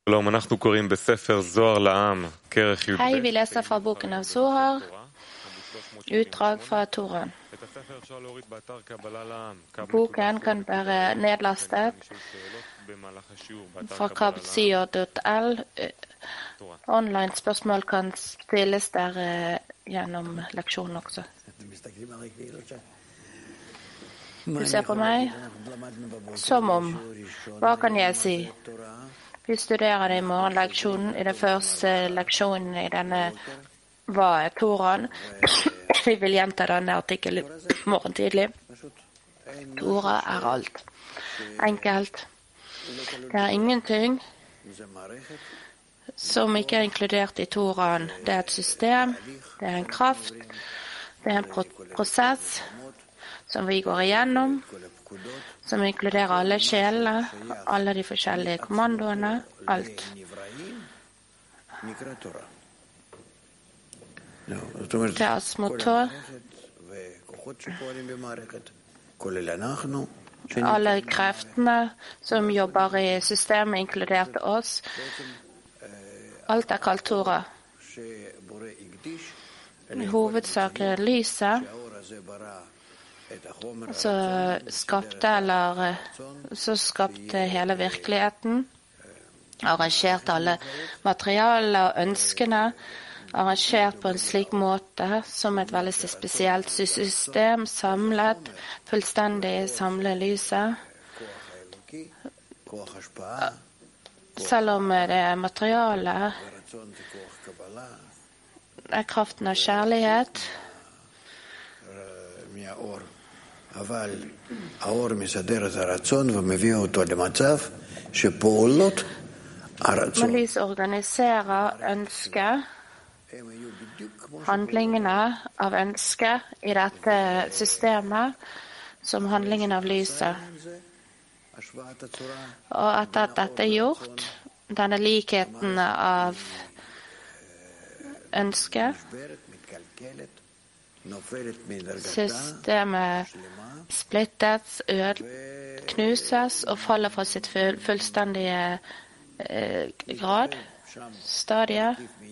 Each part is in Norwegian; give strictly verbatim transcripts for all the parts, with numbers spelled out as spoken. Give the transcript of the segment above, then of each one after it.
Hei, vi leser fra boken av Zohar, utdrag fra Toran. Boken kan være nedlastet fra kabtsio punktum l. Online spørsmål kan stilles der gjennom leksjonen også. Du ser på meg som om, hva kan jeg si? Vi studerer det i morgenleksjonen. I den første leksjonen i denne hva er Toran? Vi vil gjenta denne artikkelen morgen tidlig. Tora er alt. Enkelt. Det er ingenting som ikke er inkludert i Toran. Det er et system, det er en kraft, det er en pro- prosess som vi går igjennom, som inkluderer alle sjelene, alle de forskjellige kommandoene, alt. Det er motor, alle kreftene som jobber i systemet, inkludert oss. Alt er kalt Tora. I hovedsak er lyset, så skapte, eller, så skapte hele virkeligheten, arrangerte alle materialer og ønskene, arrangert på en slik måte som et veldig spesielt system, samlet, fullstendig samlet lyset. Selv om det er materialet, er kraften av kjærlighet. Men lys organiserer ønsket, handlingene av ønsket i dette systemet som handlingen av lyset. Og etter at dette er gjort, denne likheten av ønsket, systemet splittes, ød, knuses og faller fra sitt full, fullstendige eh, grad, stadie,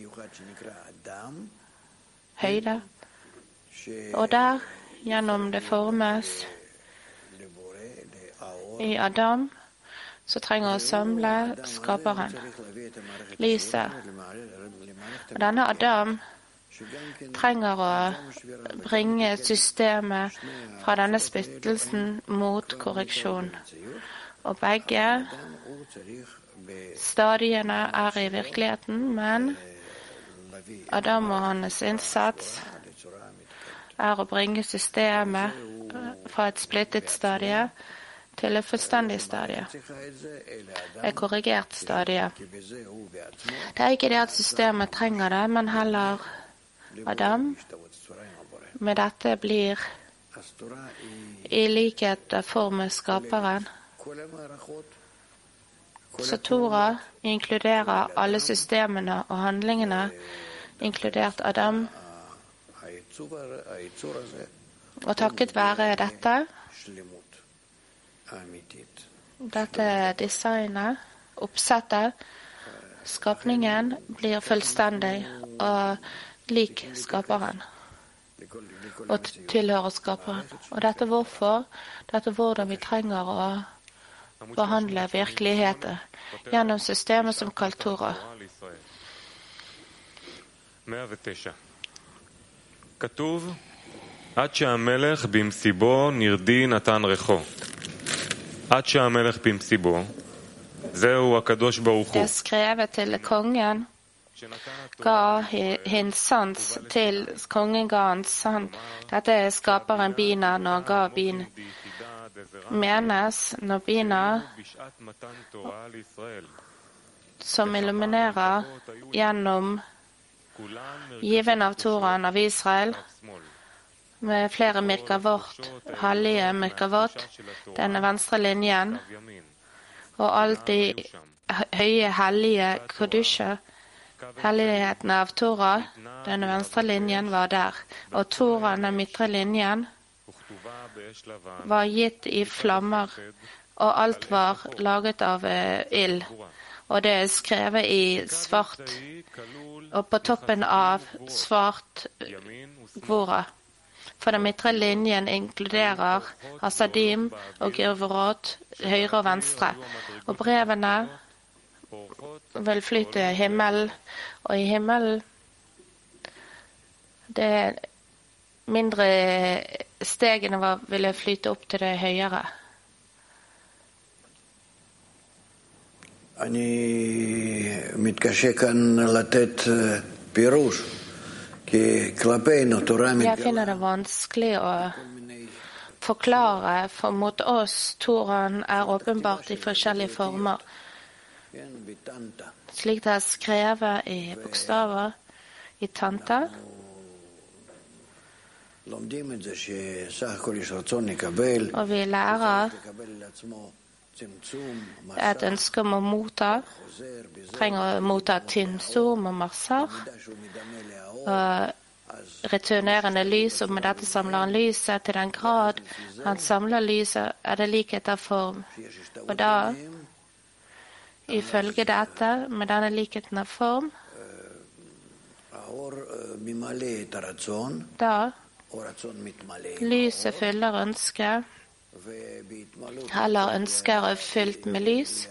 høyde. Og der, gjennom det formes i Adam, så trenger å samle skaperen, lyset. Og denne Adam trenger å bringe systemet fra denne splittelsen mot korreksjon. Og begge stadiene er i virkeligheten, men Adam og hans innsats er å bringe systemet fra et splittet stadie til et fullstendig stadie, et korrigert stadie. Det er ikke det at systemet trenger det, men heller Adam. Med dette blir i likhet av form med skaperen. Så Tora inkluderer alle systemene og handlingene, inkludert Adam. Og takket være dette, dette designet, oppsettet, skapningen blir fullstendig og lik skaperen, og tilhører skaperen. Og dette er hvorfor, dette er hvordan vi trenger å behandle virkeligheten gjennom systemet som kalt Tora. כתוב, עד שהמלך במסיבו נרדי נתן רכו. עד שהמלך במסיבו, זהו הקדוש ברוך הוא. Det er skrevet til kongen, ga hin sans til kongen ga hans sans. Dette er skaperen Bina når han ga Bina. Menes når Bina, som illuminerer gjennom given av Toran av Israel, med flere Mirkavot, hellige Mirkavot, denne venstre linjen, og alt de høye hellige Kodusha, hellighetene av Tora, denne venstre linjen var der, og Toran, den midtre linjen, var gitt i flammer, og alt var laget av ild. og det er skrevet i svart, og på toppen av svart gvora. For den midtre linjen inkluderer Hasadim og Girvorot, høyre og venstre. Og brevene vil flyte i himmelen, og i himmelen det mindre stegene var, ville flyte opp til det høyere. אני מתקשה כאן לתת פירוש, כי כלפינו תורה Jeg finner det vanskelig å forklare, for mot oss Toraen er åpenbart i forskjellige former. Slik det er skrevet i bokstaver i Tanta, og vi lærer et ønske om å motta, trenger å motta tinsum og masser, og returnerende lys, og med dette samler han lyset til den grad han samler lyset, er det likhet av form. Og da, ifølge dette, med denne likheten av form, da lyset fyller ønsket, heller ønsker er fylt med lys.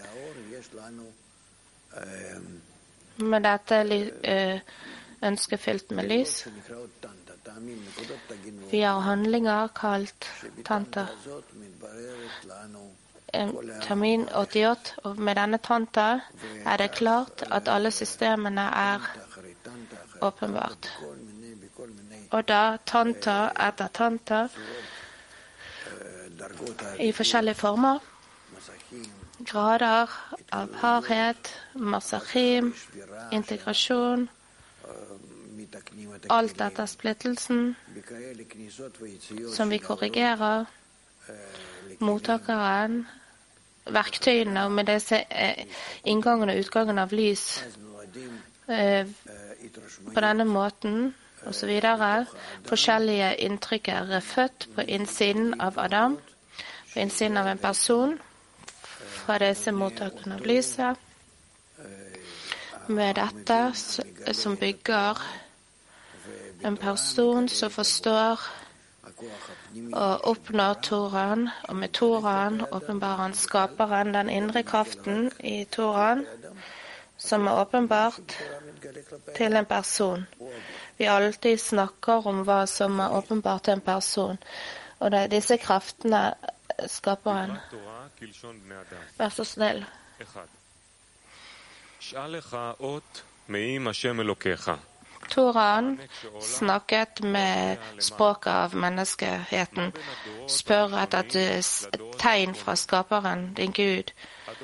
Med dette ønsket fylt med lys. Vi har handlinger kalt tanta. Tamin åttiåtte, og med denne tanta er det klart at alle systemene er åpenbart. Og da tanta etter tanta i forskjellige former, grader av hardhet, masachim, integrasjon, alt dette splittelsen som vi korrigerer, mottakeren, verktøyene, og med disse inngangene og utgangene av lys på denne måten, og så videre. Forskjellige inntrykker er født på innsiden av Adam, på innsiden av en person, fra disse mottakene av lyset. Med dette som bygger en person som forstår og oppnår Toraen, og med Toraen åpenbarer han skaperen, den indre kraften i Toraen, som er åpenbart til en person. Vi alltid snakker om hva som er åpenbart til en person, og det er disse kraftene skaperen. Vær så snill. Toraen snakket med språket av menneskeheten, spør etter et tegn fra skaperen, din Gud.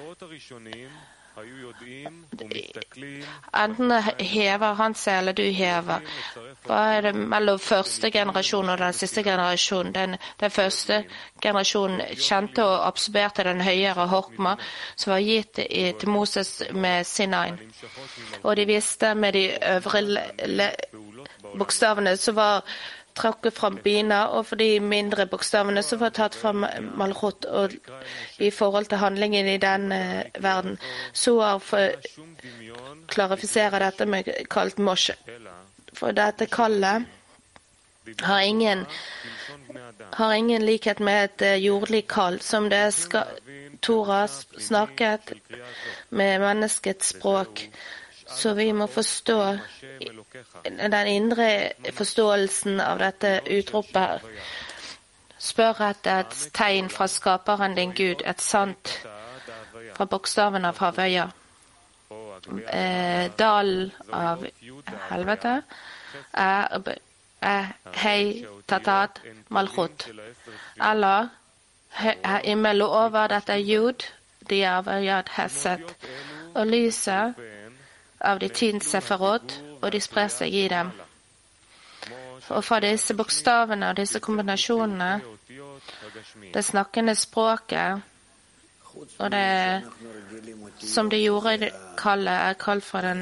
Enten hever han seg, eller du hever. Hva er det mellom første generasjon og den siste generasjon? Den, den første generasjonen kjente og absorberte den høyere Horkma, som var gitt i, til Moses med Sinai. Og de visste med de øvre bokstavene som var trakket fra Bina, og for de mindre bokstavene som var tatt fra Malchut, og i forhold til handlingen i den uh, verden. Soar klarifiserer dette med kalt Moshe. For dette kallet har ingen, har ingen likhet med et uh, jordlig kall, som det skal, Torah snakket med menneskets språk. Så vi må forstå den indre forståelsen av dette utropet. Spør etter et tegn fra skaperen din Gud, et sant fra bokstaven av Havøya. Eh, dalen av helvete er, er hei tatat malchut. Eller himmel og over, dette er jud, de er avgjørt hesset. Og lyset av de tin seferot, og de sprer seg i dem. Og fra disse bokstavene og disse kombinasjonene, det snakkende språket, og det som det gjorde kallet, er kalt fra den.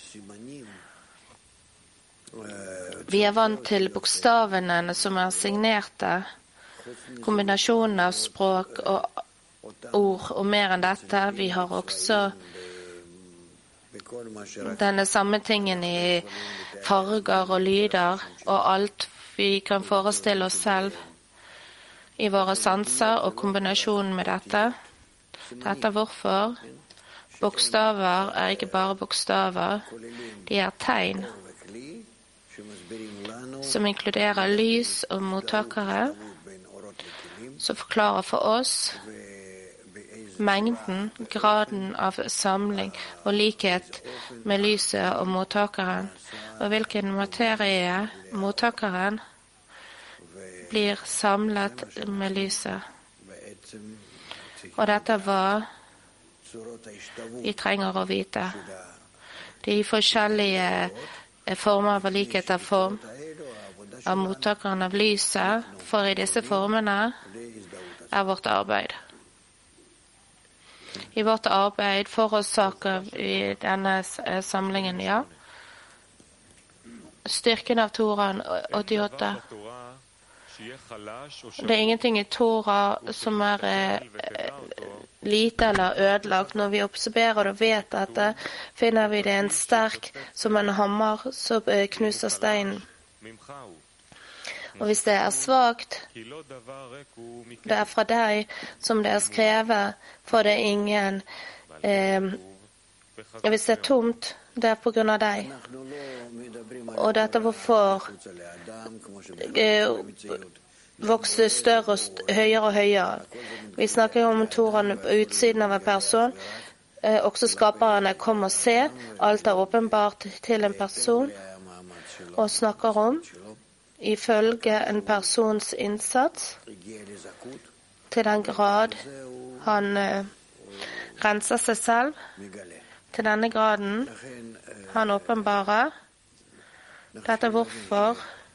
Vi er vant til bokstavene som er signerte, kombinasjonen av språk og ord, og mer enn dette. Vi har også denne samme tingen i farger og lyder og alt vi kan forestille oss selv i våre sanser og kombinasjonen med dette. Dette er hvorfor bokstaver er ikke bare bokstaver, de er tegn som inkluderer lys og mottakere, som forklarer for oss mengden, graden av samling og likhet med lyset og mottakeren, og hvilken materie mottakeren blir samlet med lyset. Og dette er hva vi trenger å vite. De forskjellige former av likhet av form av mottakeren av lyset, for i disse formene er vårt arbeid. I vårt arbeid forårsaker vi denne samlingen, ja. Styrken av Toraen åttiåtte. Det er ingenting i Tora som er eh, lite eller ødelagt. Når vi observerer og vet dette, finner vi det en sterk som en hammer som knuser steinen. Og hvis det er svagt, det er fra deg som det er skrevet, for det er ingen eh, hvis det er tomt, det er på grunn av deg. Og dette er hvorfor eh, vokser større og st høyere og høyere. Vi snakker om Toraen på utsiden av en person. Eh, også skaperne kommer og ser. Alt er åpenbart til en person og snakker om ifølge en persons innsats til den grad han eh, renser seg selv. Til denne graden han åpenbarer. Dette er hvorfor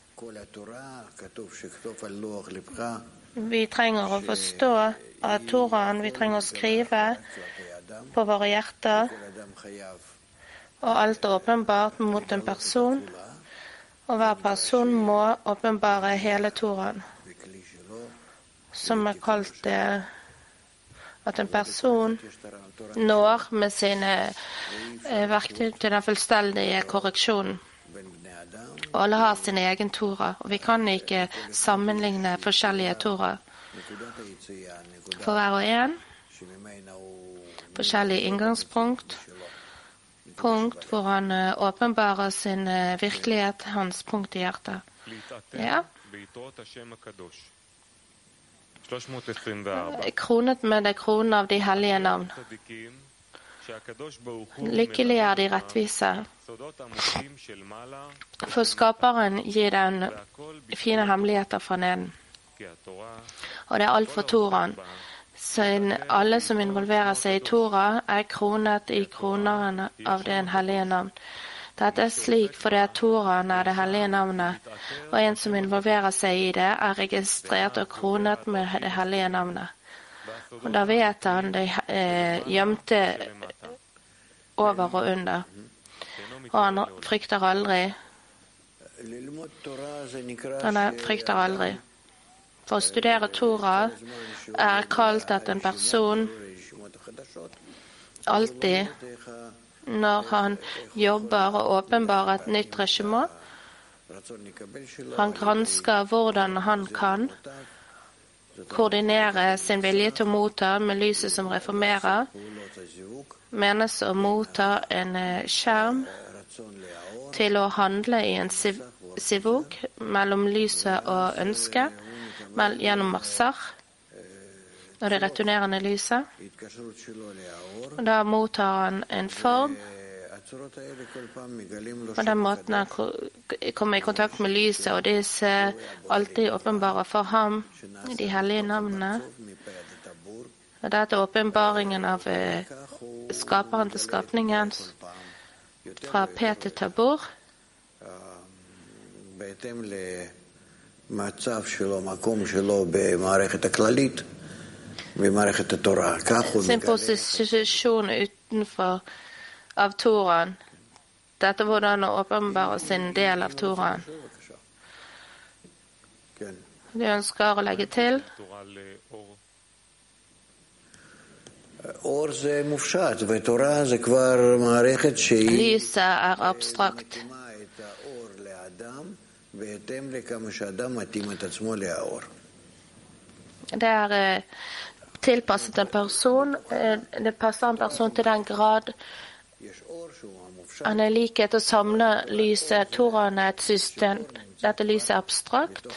vi trenger å forstå at Toraen, vi trenger å skrive på våre hjerter, og alt er åpenbart mot en person, og hver person må åpenbare hele Toraen, som er kalt det at en person når med sine eh, verktøy til den fullstendige korreksjonen. Og alle har sin egen Tora, og vi kan ikke sammenligne forskjellige Tora. For hver og en, forskjellig inngangspunkt, punkt hvor han åpenbarer sin virkelighet, hans punkt i hjertet. Ja. Kronet med det kronen av de hellige navn. Lykkelig er de rettvise, for skaperen gir den fine hemmeligheter fra neden. Og det er alt for Toraen. Så alle som involverer seg i Tora, er kronet i kroneren av den hellige navn. Dette er slik fordi at Toraen er det hellige navnet, og en som involverer seg i det, er registrert og kronet med det hellige navnet. Og da vet han det eh, gjemte over og under. Og han frykter aldri. Han frykter aldri. For å studere Tora er kalt at en person alltid, når han jobber og åpenbarer et nytt regime, han gransker hvordan han kan koordinere sin vilje til å motta med lyset som reformerer, menes å motta en skjerm til å handle i en siv sivuk mellom lyset og ønsket, gjennom marsar og det returnerende lyset. Og da mottar han en form, på den måten han kommer i kontakt med lyset, og disse alltid åpenbare for ham, de hellige navnene. Og dette er åpenbaringen av skaperen til skapningen, fra P til Tabor. Sin posisjon utenfor av Toraen. Dette er hvordan å åpenbare sin del av Toraen. Du ønsker å legge til? Lyset er abstrakt. Det er tilpasset en person. Det passer en person til den grad han er like til å samle lyset. Toraen er et system. Dette lyset er abstrakt.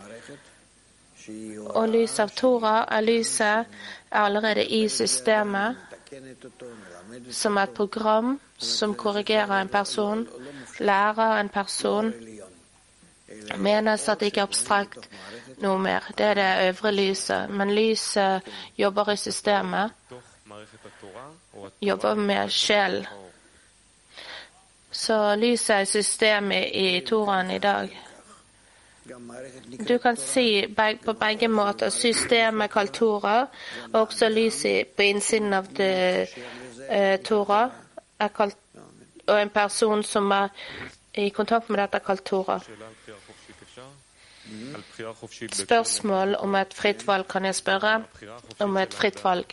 Og lyset av Tora er lyset er allerede i systemet, som et program som korrigerer en person, lærer en person, menes at det ikke er abstrakt noe mer. Det er det øvre lyset. Men lyset jobber i systemet, jobber med sjel. Så lyset er systemet i Toraen i dag. Du kan si på begge måter. Systemet kalt Tora, og også lyset på innsiden av det, eh, Tora, er kalt, og en person som er i kontakt med dette er kalt Tora. Spørsmål om et fritt valg kan jeg spørre om et fritt valg.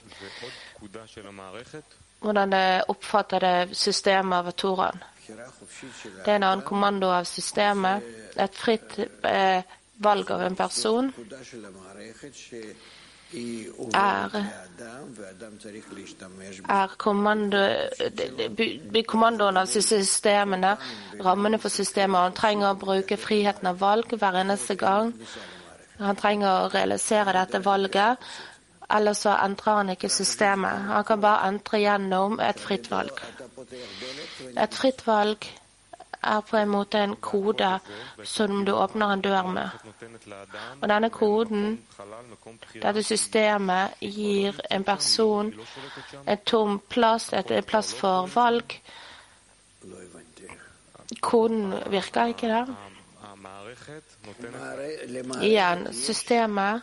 Hvordan det oppfatter det systemet av Toraen. Det er en annen kommando av systemet. Et fritt eh, valg av en person er, er kommando, kommandoen av systemene, rammene for systemet. Han trenger å bruke friheten av valg hver eneste gang. Han trenger å realisere dette valget, ellers så entrer han ikke systemet. Han kan bare entre gjennom et fritt valg. Et fritt valg er på en måte en kode som du åpner en dør med. Og denne koden, dette systemet, gir en person en tom plass, et plass for valg. Koden virker ikke der. Igjen, systemet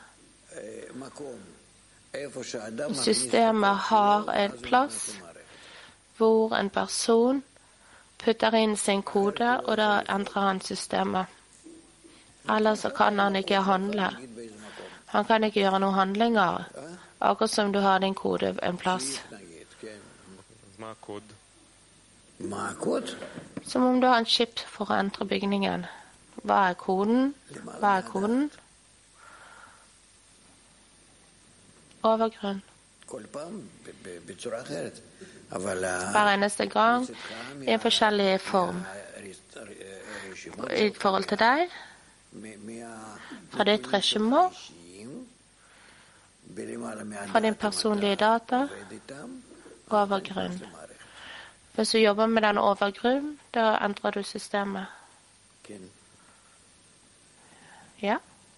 Systemet har en plass hvor en person putter inn sin kode, og da endrer han systemet. Ellers kan han ikke handle. Han kan ikke gjøre noen handlinger, akkurat som du har din kode en plass. Som om du har en chip for å endre bygningen. Hva er koden? Hva er koden? Overgrunn. Hver eneste gang i en forskjellig form. I forhold til deg, fra ditt regime, fra din personlige data, overgrunn. Hvis du jobber med den overgrunn, da endrer du systemet. Ja?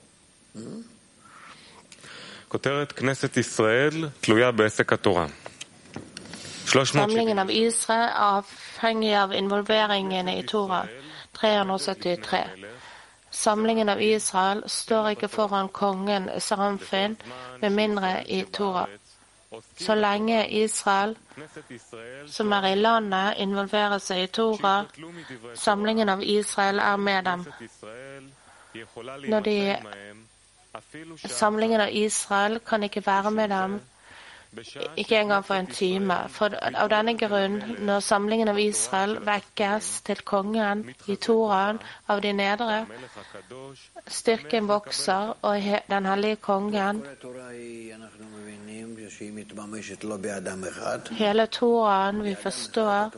כותרת כנסת ישראל תלויה בעסק התורה. Samlingen av Israel er avhengig av involveringen i Tora. tre hundre syttitre. Samlingen av Israel står ikke foran kongen Saramfin med mindre i Tora. Så lenge Israel, som er i landet, involverer seg i Tora, samlingen av Israel er med dem. Når de Samlingen av Israel kan ikke være med dem, ikke engang for en time. For av denne grunn, når samlingen av Israel vekkes til kongen i Toraen av de nedre, styrken vokser, og den hellige kongen, hele Toraen vi forstår,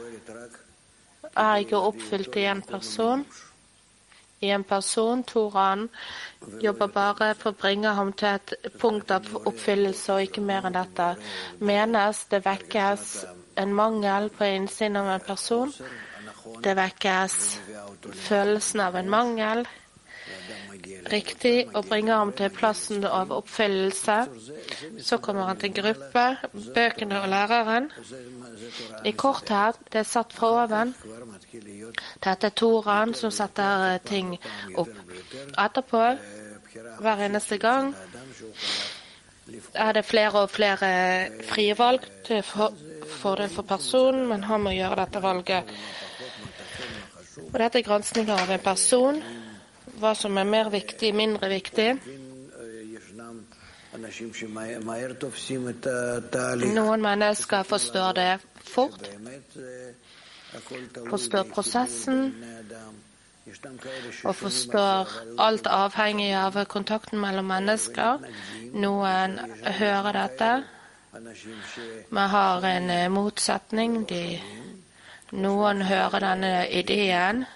er ikke oppfylt i en person. I en person, Toraen, jobber bare for å bringe ham til et punkt av oppfyllelse og ikke mer enn dette. Menes det vekkes en mangel på innsiden av en person. Det vekkes følelsen av en mangel. Riktig, og bringer ham til plassen av oppfyllelse. Så kommer han til gruppe, bøkene og læreren. I korthet, det er satt fra oven. Dette er Toraen som setter ting opp. Etterpå, hver eneste gang, er det flere og flere frie valg for det for personen, men han må gjøre dette valget. Og dette er granskninger av en person, hva som er mer viktig, mindre viktig. Noen mennesker forstår det fort, forstår prosessen og forstår alt avhengig av kontakten mellom mennesker. Noen hører dette, men har en motsetning. De, noen hører denne ideen.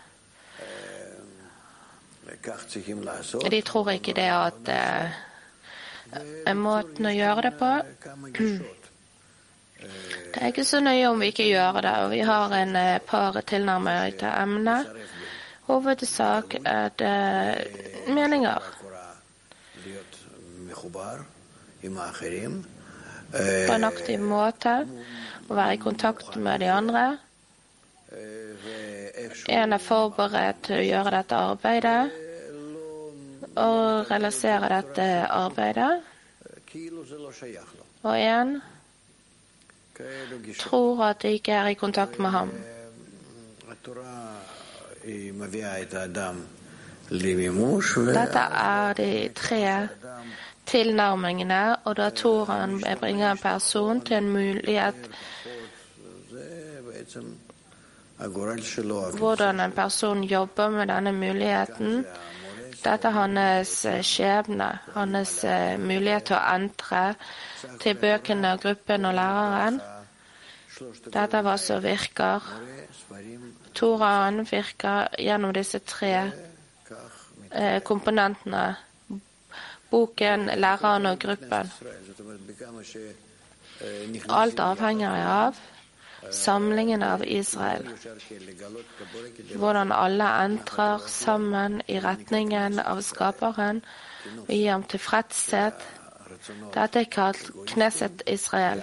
De tror ikke det at en måte å gjøre det på. Det er ikke så nøye om vi ikke gjør det, og vi har en par tilnærmere til emnet. Hovedsak er det meninger. På en aktiv måte, å være i kontakt med de andre. En er forberedt til å gjøre dette arbeidet, og realisere dette arbeidet. Og en tror at de ikke er i kontakt med ham. Dette er de tre tilnærmingene, og da Toraen bringer en person til en mulighet hvordan en person jobber med denne muligheten. Dette er hans skjebne, hans mulighet til å entre til bøkene, gruppen og læreren. Dette er hva som virker. Toraen virker gjennom disse tre komponentene. Boken, læreren og gruppen. Alt avhenger av samlingen av Israel. Hvordan alle entrer sammen i retningen av skaperen og gir ham tilfredshet. Dette er kalt Knesset Israel.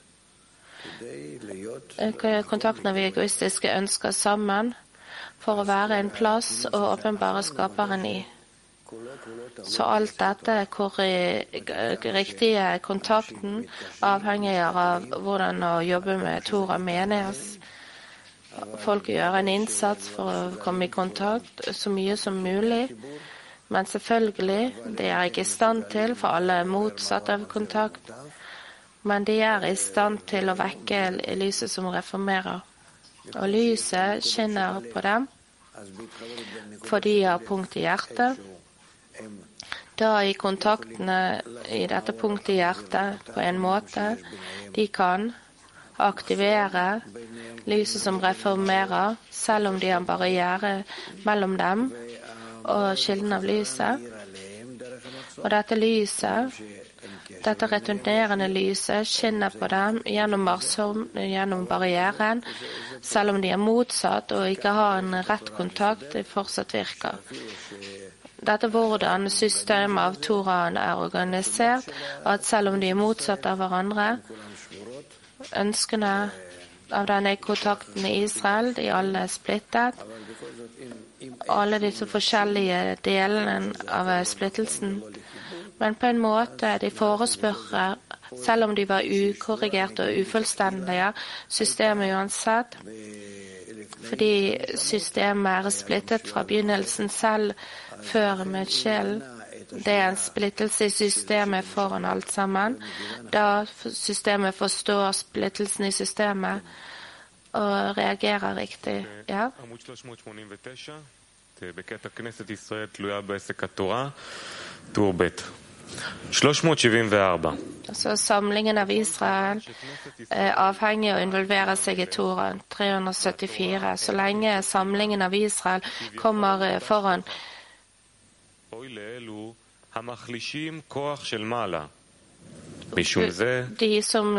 Kontakten av egoistiske ønsker sammen for å være en plass og åpenbare skaperen i. Så alt dette, hvor riktige kontakten avhenger av hvordan å jobbe med Torah menes. Folk gjør en innsats for å komme i kontakt så mye som mulig, men selvfølgelig, de er ikke i stand til, for alle er motsatt av kontakt, men de er i stand til å vekke lyset som reformerer. Og lyset skinner på dem, for de har punkt i hjertet. Da i kontaktene i dette punktet i hjertet på en måte de kan aktivere lyset som reformerer, selv om de har en barriere mellom dem og kilden av lyset. Og dette lyset, dette returnerende lyset, skinner på dem gjennom, gjennom barrieren, selv om de er motsatt og ikke har en rett kontakt, det fortsatt virker. Dette er hvordan systemet av Toraen er organisert, at selv om de er motsatt av hverandre, ønskene av denne kontakten i Israel, de alle er splittet. Alle disse forskjellige delene av splittelsen. Men på en måte de forespørrer, selv om de var ukorrigerte og ufullstendige, systemet uansett, fordi systemet er splittet fra begynnelsen selv, før med sjelen. Det er en splittelse i systemet foran alt sammen. Da systemet forstår splittelsen i systemet og reagerer riktig. Ja? בקטע כנסת ישראל תלויה בעסק התורה, טור ב' שלוש מאות שבעים וארבע. Så samlingen av Israel er avhengig av å involvere seg i Toraen, tre hundre syttifire. Så lenge samlingen av Israel kommer foran de som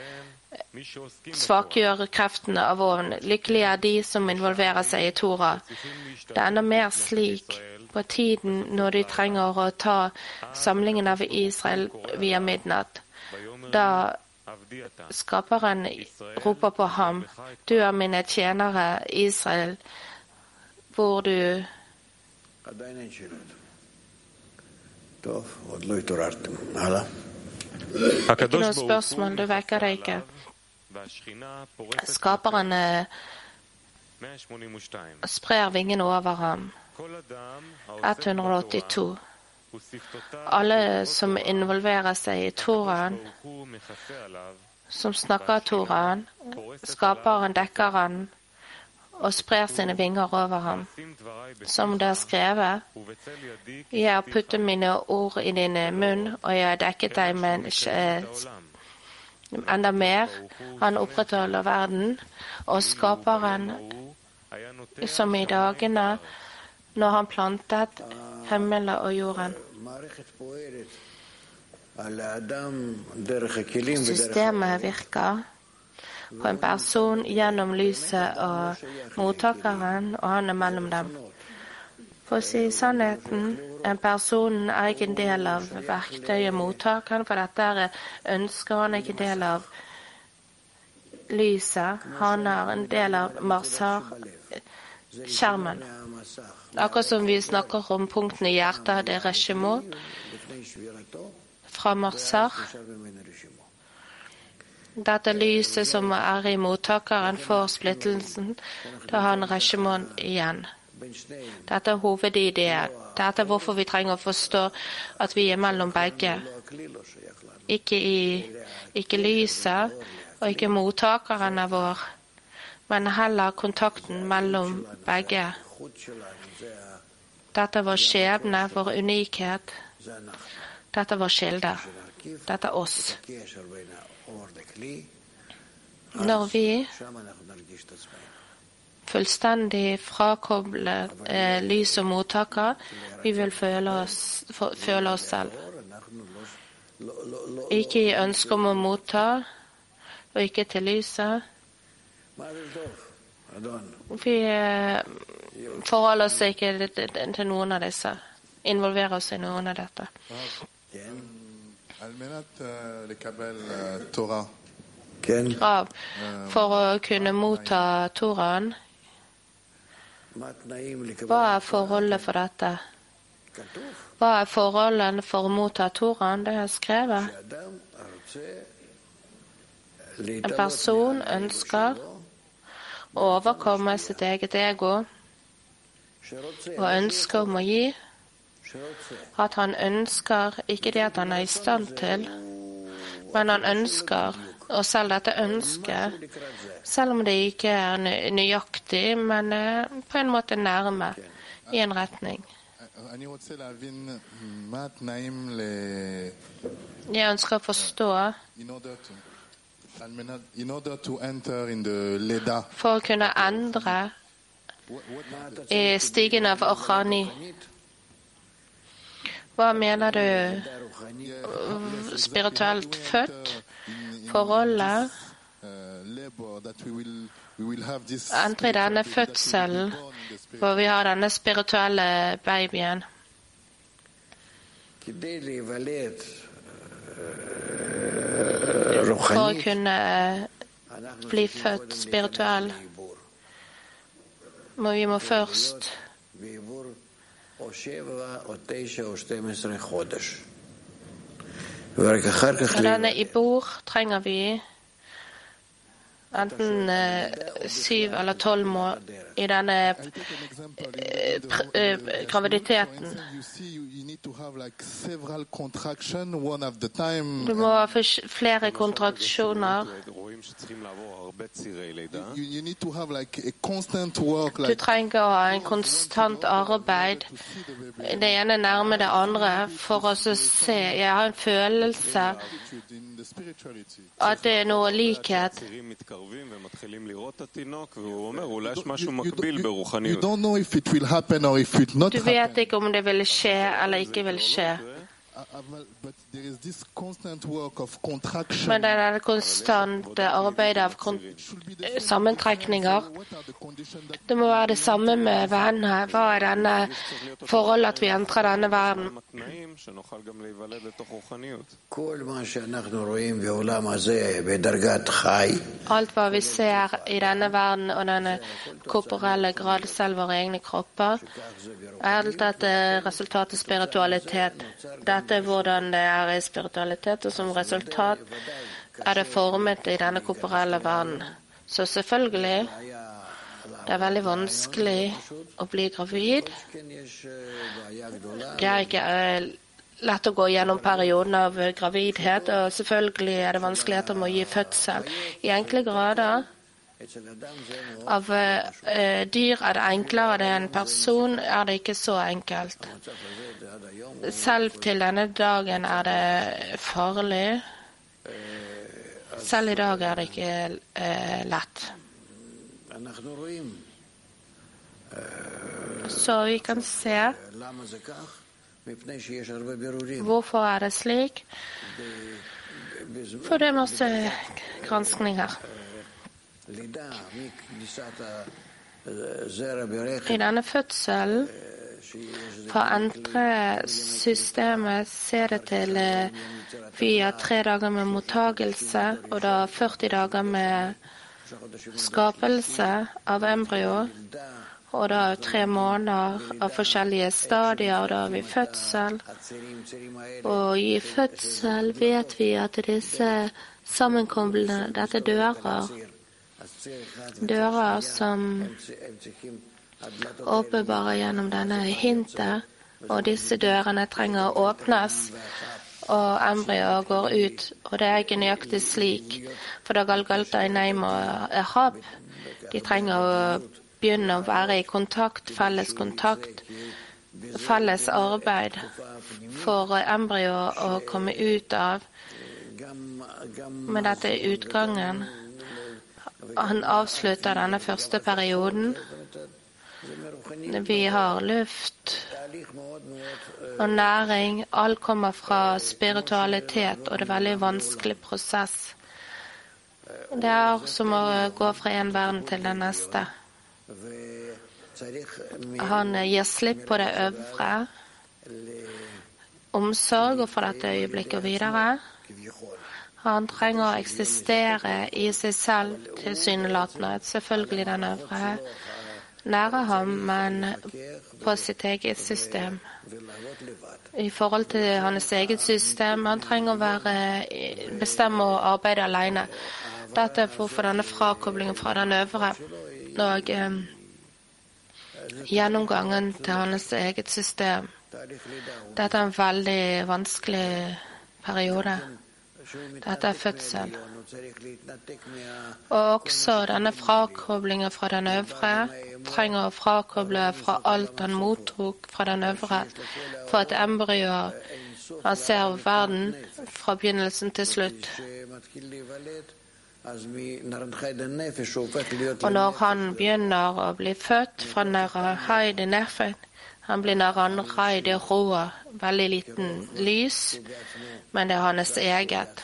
svakgjør kreftene av oven. Lykkelig er de som involverer seg i Torah. Det er enda mer slik på tiden når de trenger å ta samlingen av Israel via midnatt. Da skaperen roper på ham: du er mine tjenere, Israel, hvor du Ikke noe spørsmål, du vekker deg ikke. Skaperen sprer vingen over ham. ett hundre åttito. Alle som involverer seg i Toraen, som snakker Toraen, skaperen dekker han og sprer sine vinger over ham. Som det er skrevet, jeg har puttet mine ord i din munn, og jeg har dekket deg med enda mer. Han opprettholder verden, og skaperen som i dagene når han plantet himmelen og jorden. Systemet virker på en person gjennom lyset og mottakeren, og han er mellom dem. For å si sannheten, en person er ikke en del av verktøyet mottakeren, for dette er ønsker han ikke en del av lyset. Han er en del av marsar-skjermen. Akkurat som vi snakker om punktene i hjertet, det er Reshimon fra marsar. Dette lyset som er i mottakeren får splittelsen, da har han Reshimon igjen. Dette er hovedideen. Dette er hvorfor vi trenger å forstå at vi er mellom begge. Ikke, i, ikke lyset og ikke mottakeren er vår, men heller kontakten mellom begge. Dette er vår skjebne, vår unikhet. Dette er vår kilde. Dette er oss. Når vi fullstendig frakobler eh, lys og mottaker, vi vil føle oss, for, føle oss selv. Ikke i ønske om å motta, og ikke til lyset. Vi eh, forholder oss ikke til noen av disse. Involverer oss i noen av dette. Krav for å kunne motta Toraen. Hva er forholdet for dette? Hva er forholdet for å motta Toraen? Det er skrevet. En person ønsker å overkomme sitt eget ego og ønsker om å gi. At han ønsker, ikke det at han er i stand til, men han ønsker, og selv dette ønsket, selv om det ikke er nøyaktig, men på en måte nærme i en retning. Jeg ønsker å forstå for å kunne endre i stigen av Orhani. Hva mener du spirituelt født? Forholdet endre i denne fødselen hvor vi har denne spirituelle babyen. For å kunne bli født spirituell må vi må først og denne i bord trenger vi enten eh, syv eller tolv mål i denne eh, eh, graviditeten. Du må ha flere kontraksjoner. Du trenger å ha en konstant arbeid, det ene nærme det andre, for å se. Jeg har en følelse at det er noe likhet. Du vet ikke om det vil skje eller ikke vil skje. Men det er det konstante arbeidet av sammentrekninger. Det må være det samme med vennene. Hva er denne forhold at vi entrer denne verden? Alt hva vi ser i denne verden og denne korporelle grad, selv våre egne kropper, er alt dette resultatet spiritualitet. Dette er hvordan det er i spiritualitet, og som resultat er det formet i denne korporelle verden. Så selvfølgelig, det er veldig vanskelig å bli gravid. Det er ikke lett å gå gjennom perioden av gravidhet, og selvfølgelig er det vanskeligheter med å gi fødsel. I enkle grader av eh, dyr er det enklere, det er en person, er det ikke så enkelt. Selv til denne dagen er det farlig. Selv i dag er det ikke eh, lett. Så vi kan se hvorfor er det slik. For det er masse granskning her. I denne fødselen for å endre systemet ser det til via tre dager med mottagelse og da førti dager med skapelse av embryo og da tre måneder av forskjellige stadier og da har vi fødsel. Og i fødsel vet vi at disse sammenkoblene, dette dører, dører som åpenbarer gjennom denne hintet, og disse dørene trenger å åpnes, og embryo går ut, og det er ikke nøyaktig slik, for da Galgalta, Einaim og Ehab, de trenger å begynne å være i kontakt, felles kontakt, felles arbeid for embryo å komme ut av. Men dette er utgangen. Han avslutter denne første perioden. Vi har luft og næring. Alt kommer fra spiritualitet, og det er en veldig vanskelig prosess. Det er som å gå fra en verden til den neste. Han gir slipp på det øvre, omsorg og for dette øyeblikket og videre. Han trenger å eksistere i seg selv tilsynelatende, selvfølgelig den øvre nærer ham, men på sitt eget system. I forhold til hans eget system, han trenger å være, bestemme og arbeide alene. Dette er hvorfor denne frakoblingen fra den øvre og eh, gjennomgangen til hans eget system. Dette er en veldig vanskelig periode. Dette er fødsel. Og også denne frakoblingen fra den øvre trenger å frakoble fra alt han mottok fra den øvre, for at embryo han ser verden fra begynnelsen til slutt. Og når han begynner å bli født fra Narahide Nefet, han blir Narahide Roa, veldig liten lys, men det er hans eget.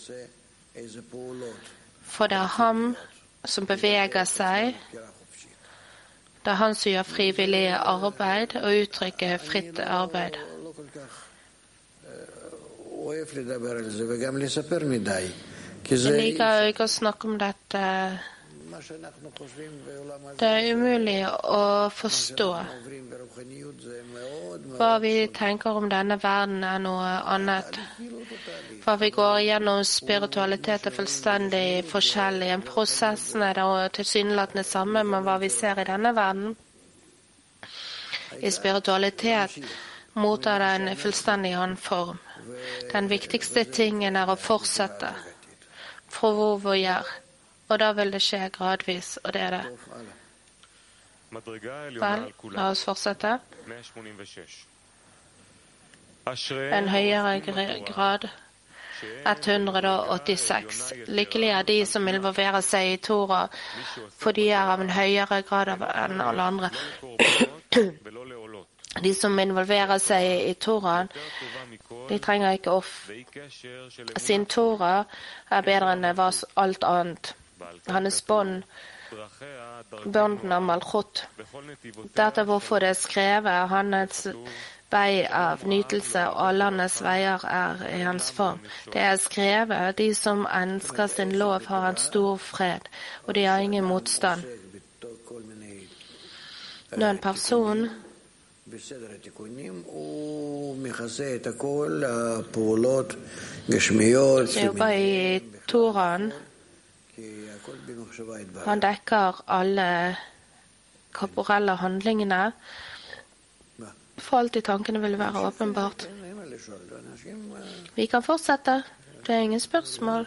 For det er ham som beveger seg, det er han som gjør frivillig arbeid og uttrykker fritt arbeid. Jeg liker ikke å snakke om dette. Det er umulig å forstå. Hva vi tenker om denne verden er noe annet. Hva vi går gjennom spiritualitet er fullstendig forskjellig. En prosessen er da tilsynelatende samme, men hva vi ser i denne verden, i spiritualitet, mottar den fullstendig annen form. Den viktigste tingen er å fortsette. Fra hvor vi gjør. Og da vil det skje gradvis, og det er det. Vel, la oss fortsette. En høyere grad, ett hundre åttiseks. Lykkelig er de som involverer seg i Torah, for de er av en høyere grad enn alle andre. De som involverer seg i Toraen, de trenger ikke off. Sin Torah er bedre enn alt annet. Hans bånd, bånden av Malchut. Dette er hvorfor det er skrevet, hans vei av nytelse, og alle hans veier er i hans form. Det er skrevet, de som ønsker sin lov har en stor fred, og de har ingen motstand. Når en person jobber i Toraen, han dekker alle korporelle handlingene, for alt i tankene vil være åpenbart. Vi kan fortsette. Det er ingen spørsmål.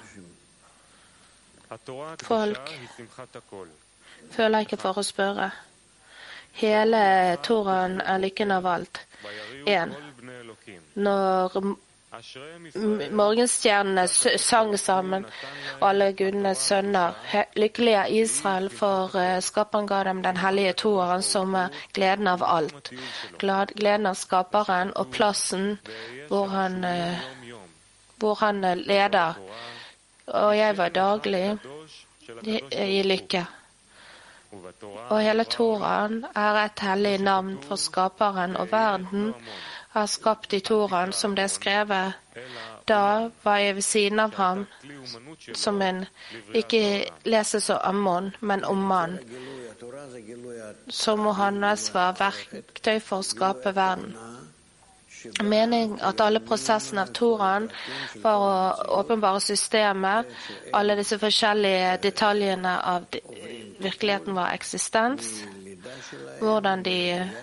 Folk føler ikke for å spørre. Hele Toraen er lykken av alt. En. Når morgenstjernene sang sammen, alle gudenes sønner, lykkelig er Israel, for skaperen ga dem den hellige Toraen, som er gleden av alt. Gleden av skaperen og plassen hvor han, hvor han leder. Og jeg var daglig i lykke. Og hele Toraen er et hellig navn for skaperen, og verden er skapt i Toraen, som det er skrevet. Da var jeg ved siden av ham, som en ikke leses om Ammon, men om mann, som Johannes var verktøy for å skape verden. Meningen at alle prosessene av Toraen var å åpenbare systemet, alle disse forskjellige detaljene av virkeligheten var eksistens, hvordan de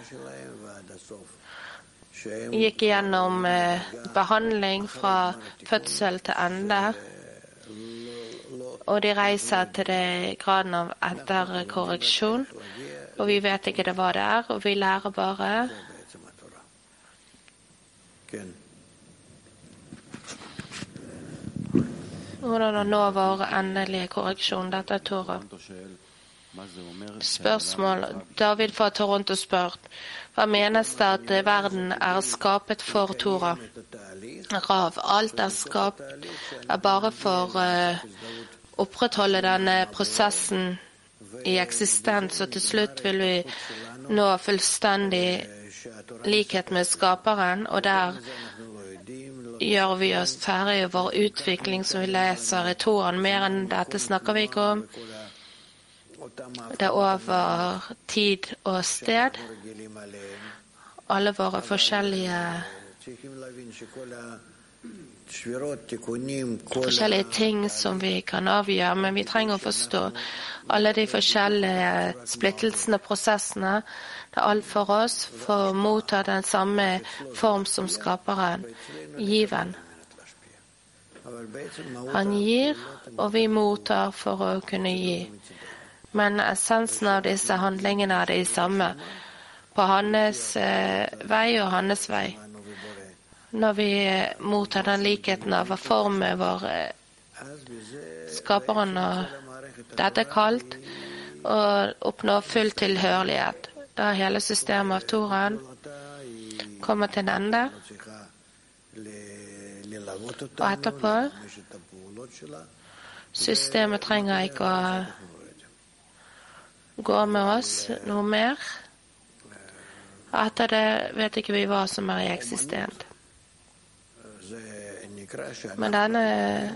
gikk gjennom behandling fra fødsel til ende, og de reiser til det graden av etterkorreksjon, og vi vet ikke det hva det er, og vi lærer bare hvordan å nå vår endelige korreksjon. Dette er Torah. Spørsmål. David fra Toronto spør, hva menes det at verden er skapet for Torah? Rav, alt er skapt er bare for å uh, opprettholde denne prosessen i eksistens, og til slutt vil vi nå fullstendig likhet med skaperen, og der gjør vi oss ferdig i vår utvikling som vi leser i Toraen. Mer enn dette snakker vi ikke om. Det er over tid og sted. Alle våre forskjellige forskjellige ting som vi kan avgjøre, men vi trenger å forstå alle de forskjellige splittelsene og prosessene. Det er alt for oss for å motta den samme form som skaperen, given. Han gir, og vi mottar for å kunne gi. Men essensen av disse handlingene er det samme, på hans eh, vei og hans vei. Når vi mottar den likheten av å forme vår eh, skaperen, og dette er kalt å oppnå full tilhørighet. Da hele systemet av Toraen kommer til en ende, og etterpå systemet trenger ikke å gå med oss noe mer. Etter det vet ikke vi hva som er i eksistent. Men denne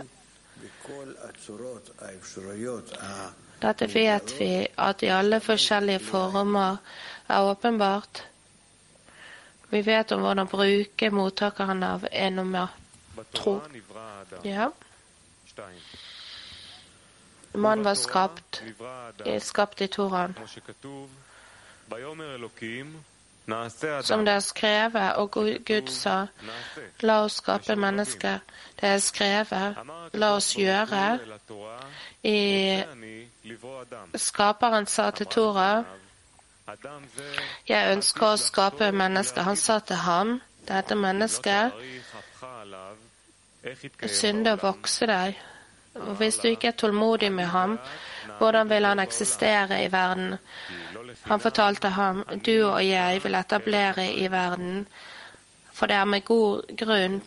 Dette vet vi at i alle forskjellige former er åpenbart. Vi vet om hvordan bruke mottakeren av en og mer tro. Ja. Man var skapt, skapt i Toraen. Som det er skrevet, og Gud sa, la oss skape mennesker. Det er skrevet, la oss gjøre. I skaperen sa til Torah, jeg ønsker å skape mennesker. Han sa til ham, dette mennesket, synde og vokse deg. Og hvis du ikke er tålmodig med ham, hvordan vil han eksistere i verden? Han fortalte ham, du og jeg vil etablere i verden, for det er med god grunn.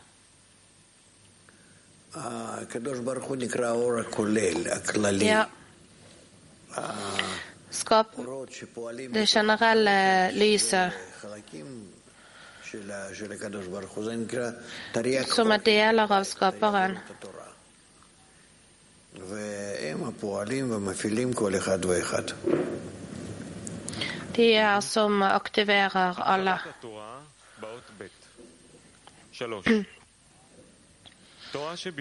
Ja. Skap det generelle lyset, som er deler av skaperen. De er som aktiverer alle.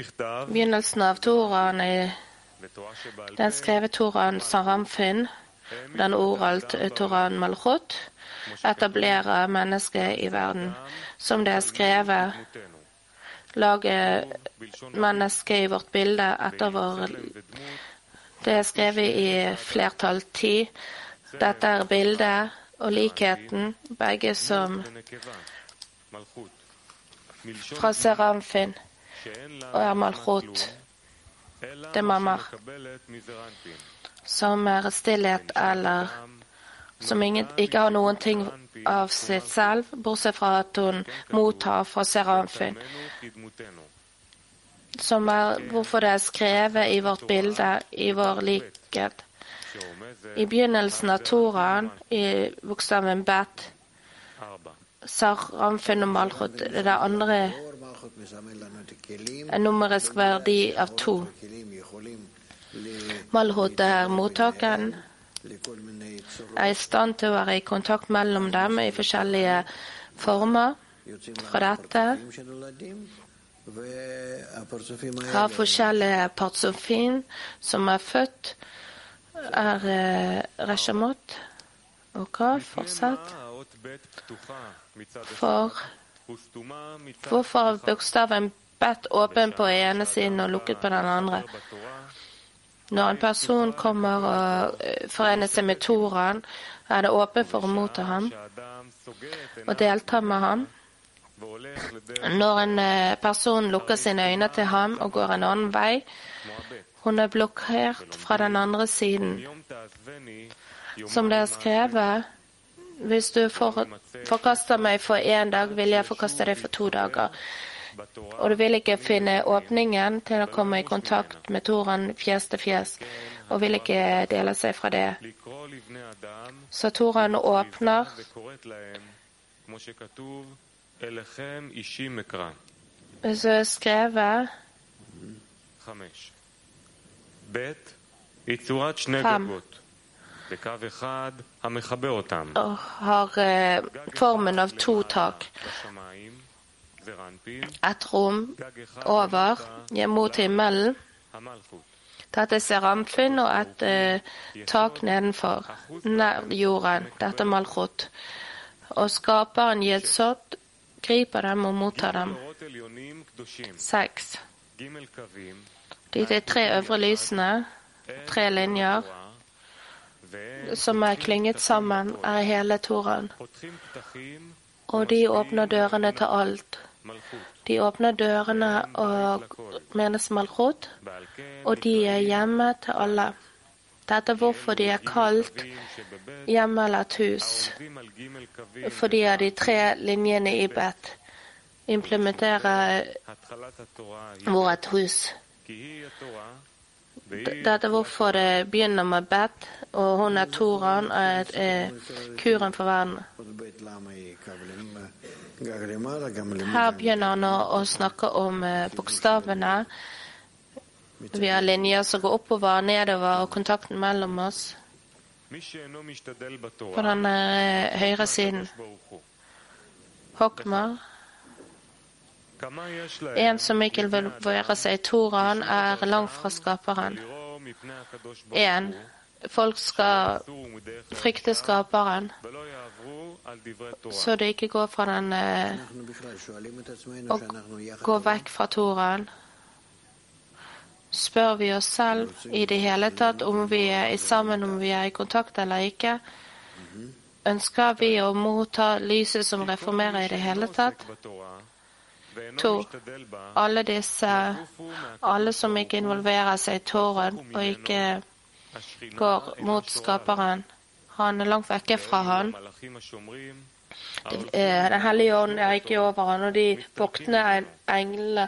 Begynnelsen av Toraen er den skrevet Toraen Saramfin, den oralt Toran Malchut, etablerer mennesket i verden. Som det er skrevet, lage mennesket i vårt bilde etter vår. Det er skrevet i flertall ti. Dette er bildet og likheten, begge som fra Seramfin og er Malchut. Det er mamma, som er stillhet eller som ingen, ikke har noen ting av sitt selv, bortsett fra at hun mottar fra Seramfin. Som er hvorfor det er skrevet i vårt bilde, i vår likhet. I begynnelsen av Toraen, i bokstaven Bet, Seramfin og Malchut, det er andre en numerisk verdi av to. Malchut er mottakeren, er i stand til å være i kontakt mellom dem i forskjellige former. Fra dette har forskjellige partsofin som er født, er eh, Reshamot. Ok, fortsett. For hvorfor er bokstaven Bet åpen på ene siden og lukket på den andre? Når en person kommer og forener seg med Toraen, er det åpen for å motta ham og delta med ham. Når en person lukker sine øyne til ham og går en annen vei, hun er blokkert fra den andre siden. Som det er skrevet, hvis du for, forkaster meg for en dag, vil jeg forkaste deg for to dager. Og du vil ikke finne åpningen til å komme i kontakt med Toraen fjes til fjes, og vil ikke dele seg fra det. Så Toraen åpner hvis du skrevet fem og har eh, formen av to tak. Et rom over mot himmelen. Dette er Seramfin, og et eh, tak nedenfor, nær jorden. Dette er Malchut. Og skaperen Yetzot griper dem og mottar dem. Seks. De tre øvre lysene, tre linjer, som er klynget sammen, er hele Toraen. Og de åpner dørene til alt. De åpner dørene og menes Malchut, og de er hjemme til alle. Dette er hvorfor de er kalt hjemme eller et hus. Fordi de tre linjene i Bet implementerer hvor et hus. Dette er hvorfor det begynner med Bet, og hun er Toraen, er, er kuren for verden. Her begynner han å, å snakke om eh, bokstavene. Vi har linjer som går oppover, nedover, og kontakten mellom oss. På den eh, høyre siden. Hokmar. En som ikke vil være seg i Toraen, er langt fra skaperen. En. Folk skal frykte skaperen, så det ikke går fra den og går vekk fra Toraen. Spør vi oss selv i det hele tatt om vi er sammen, om vi er i kontakt eller ikke? Ønsker vi å motta lyset som reformerer i det hele tatt? To. Alle disse, alle som ikke involverer seg i Toraen og ikke går mot skaperen, han er langt vekke fra han. Den hellige ånd er ikke over han, og de voktne englene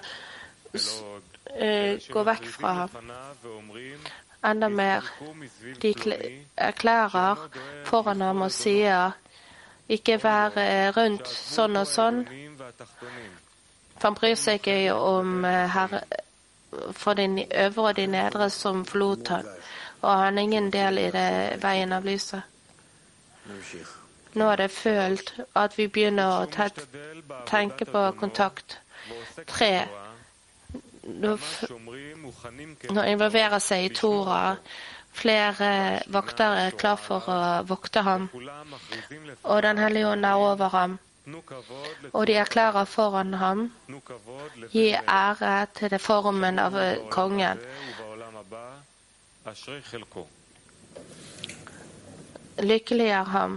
går vekk fra ham. Enda mer, de erklærer foran ham og sier, ikke vær rundt sånn og sånn. For han bryr seg ikke om herre, for de øvre og de nedre som forlot han, og han har ingen del i det veien av lyset. Nå er det følt at vi begynner å tett, tenke på kontakt. Tre. Nå involverer seg i Torah flere voktere er klar for å vokte ham, og Den hellige ånd er over ham. Og de erklærer foran ham, gi ære til det formen av kongen. Lykkelig er ham.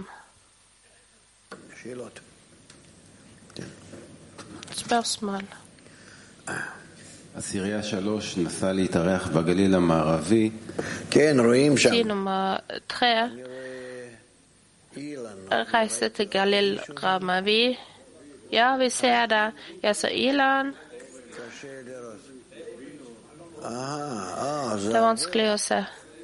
spørsmål. עשירייה שלוש נסע להתארח בגליל המערבי. כן, רואים שם. Tid nummer tre. Reise til Galil Ramavi. Ja, vi ser det. Jeg så Ilan. Det er vanskelig å se.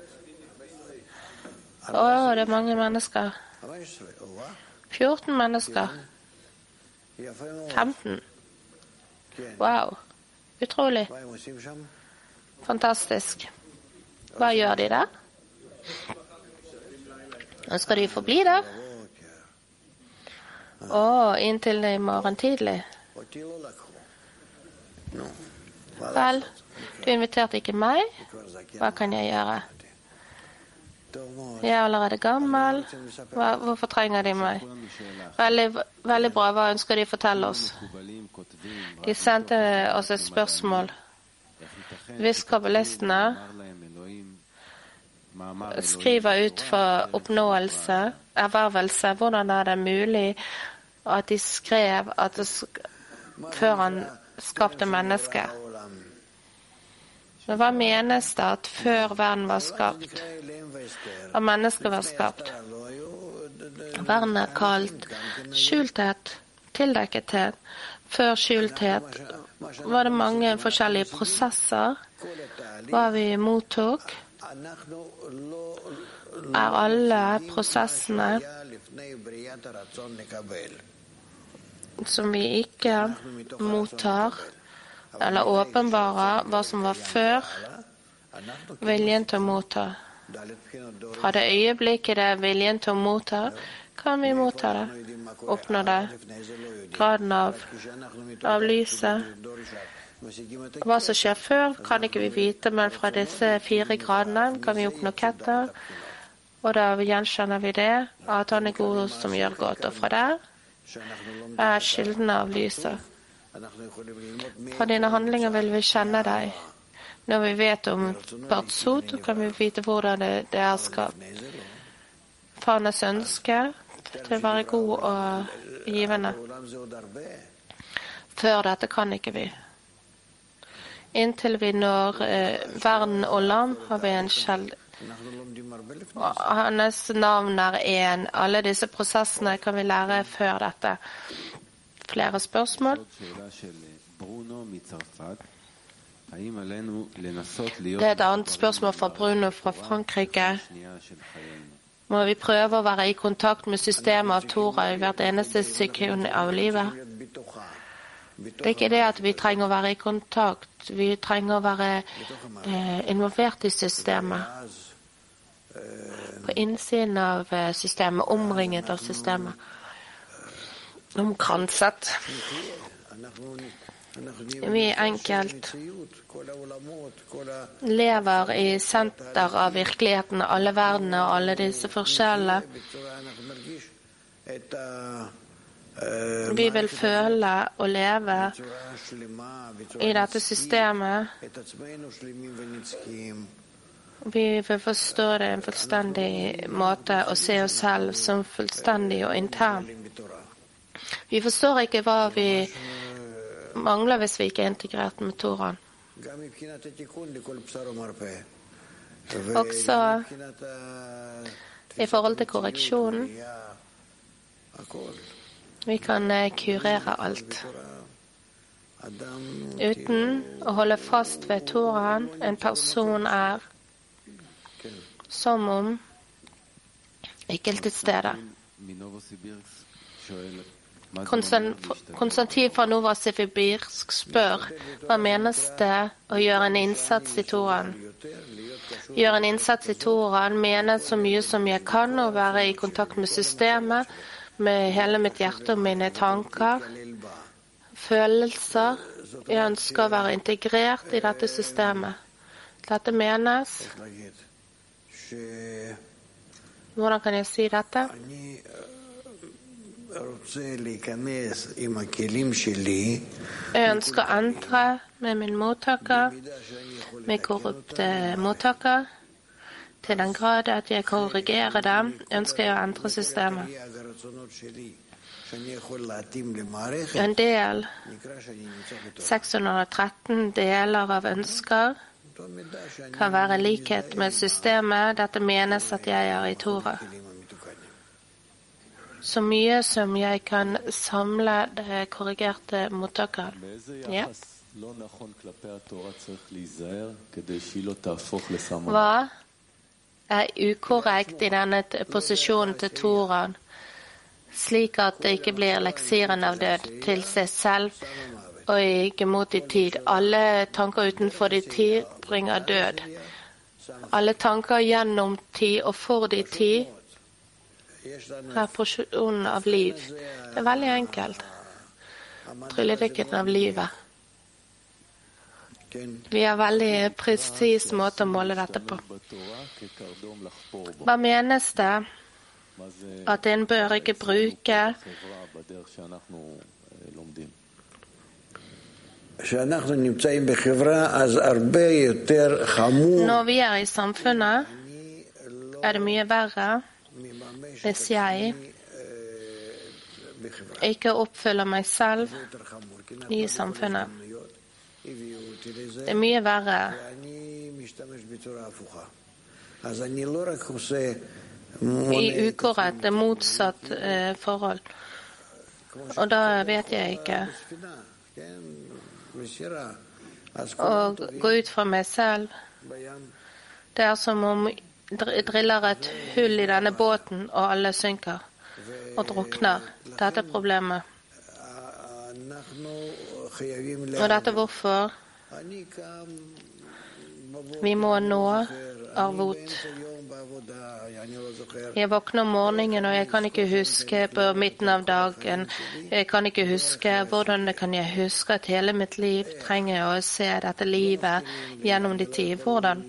Å, det er mange mennesker. fjorten mennesker. femten. Wow. Utrolig. Fantastisk. Hva gjør de der? Ønsker de forbli der? Å, inntil i morgen tidlig. Vel, du inviterte ikke meg. Hva kan jeg gjøre? Jeg er allerede gammel. Hva, hvorfor trenger de meg? Veldig, veldig bra. Hva ønsker de å fortelle oss? De sendte oss et spørsmål. Hvis kabbalistene skriver ut for oppnåelse, ervervelse, hvordan er det mulig at de skrev at det sk før han skapte mennesket? Men hva menes det at før verden var skapt? At mennesket var skapt? Verden er kalt skjulthet, tildekkethet. Før skjulthet var det mange forskjellige prosesser. Hva vi mottok, er alle prosessene som vi ikke mottar, eller åpenbarer hva som var før viljen til å motta. Fra det øyeblikket det er viljen til å motta, kan vi motta det, oppnå det, graden av, av lyset. Hva som skjer før, kan ikke vi vite, men fra disse fire gradene kan vi oppnå ketter, og da gjenkjenner vi det, at han er god som gjør godt, og fra der er kilden av lyset. Fra dine handlinger vil vi kjenne deg. Når vi vet om Batsut, kan vi vite hvordan det, det er skapt. Fanes ønske til å være god og givende. Før dette kan ikke vi. Inntil vi når eh, verden og lam, har vi en skjeld. Hans navn er en. Alle disse prosessene kan vi lære før dette. Flere spørsmål? Det er et annet spørsmål fra Bruno fra Frankrike. Må vi prøve å være i kontakt med systemet av Torah i hvert eneste sekund av livet? Det er ikke det at vi trenger å være i kontakt. Vi trenger å være eh, involvert i systemet. På innsiden av systemet, omringet av systemet. Omkranset. Vi enkelt lever i senter av virkeligheten, alle verdener og alle disse forskjellene. Vi vil føle og leve i dette systemet. Vi vil forstå det en fullstendig måte og se oss selv som fullstendig og intern. Vi forstår ikke hva vi mangler hvis vi ikke er integrert med Toraen. Også i forhold til korreksjonen. Vi kan kurere alt. Uten å holde fast ved Toraen, en person er som om ikke til stede. Konstantin fra Novosibirsk spør hva menes det å gjøre en innsats i Toraen. Gjøre en innsats i Toraen mener så mye som jeg kan å være i kontakt med systemet, med hele mitt hjerte og mine tanker, følelser. Jeg ønsker å være integrert i dette systemet. Dette menes Hvordan kan jeg si dette? Jeg ønsker å endre med min mottaker, med korrupte mottaker, til den grad at jeg korrigerer dem, ønsker jeg å endre systemet. En del, seks hundre og tretten deler av ønsker, kan være likhet med systemet. Dette menes at jeg er i Torah. Så mye som jeg kan samle det korrigerte mottakeren. Ja. Hva er ukorrekt i denne posisjonen til Toraen, slik at det ikke blir leksiren av død til seg selv og ikke mot i tid? Alle tanker utenfor de tid bringer død. Alle tanker gjennom tid og for de tid er porsjonen av liv. Det er veldig enkelt. Trylledykken av livet. Vi har veldig presis måte å måle dette på. Hva menes det at en bør ikke bruke når vi er i samfunnet, er det mye verre hvis jeg ikke oppfyller meg selv i samfunnet. Det er mye verre. I ukorrekt, det er motsatt eh, forhold. Og da vet jeg ikke. Å gå ut fra meg selv, det er som om jeg driller et hull i denne båten, og alle synker og drukner. Dette er problemet. Og dette er hvorfor vi må nå arvot. Jeg våkner om morgenen, og jeg kan ikke huske på midten av dagen. Jeg kan ikke huske hvordan det kan jeg huske at hele mitt liv trenger å se dette livet gjennom de tid. Hvordan?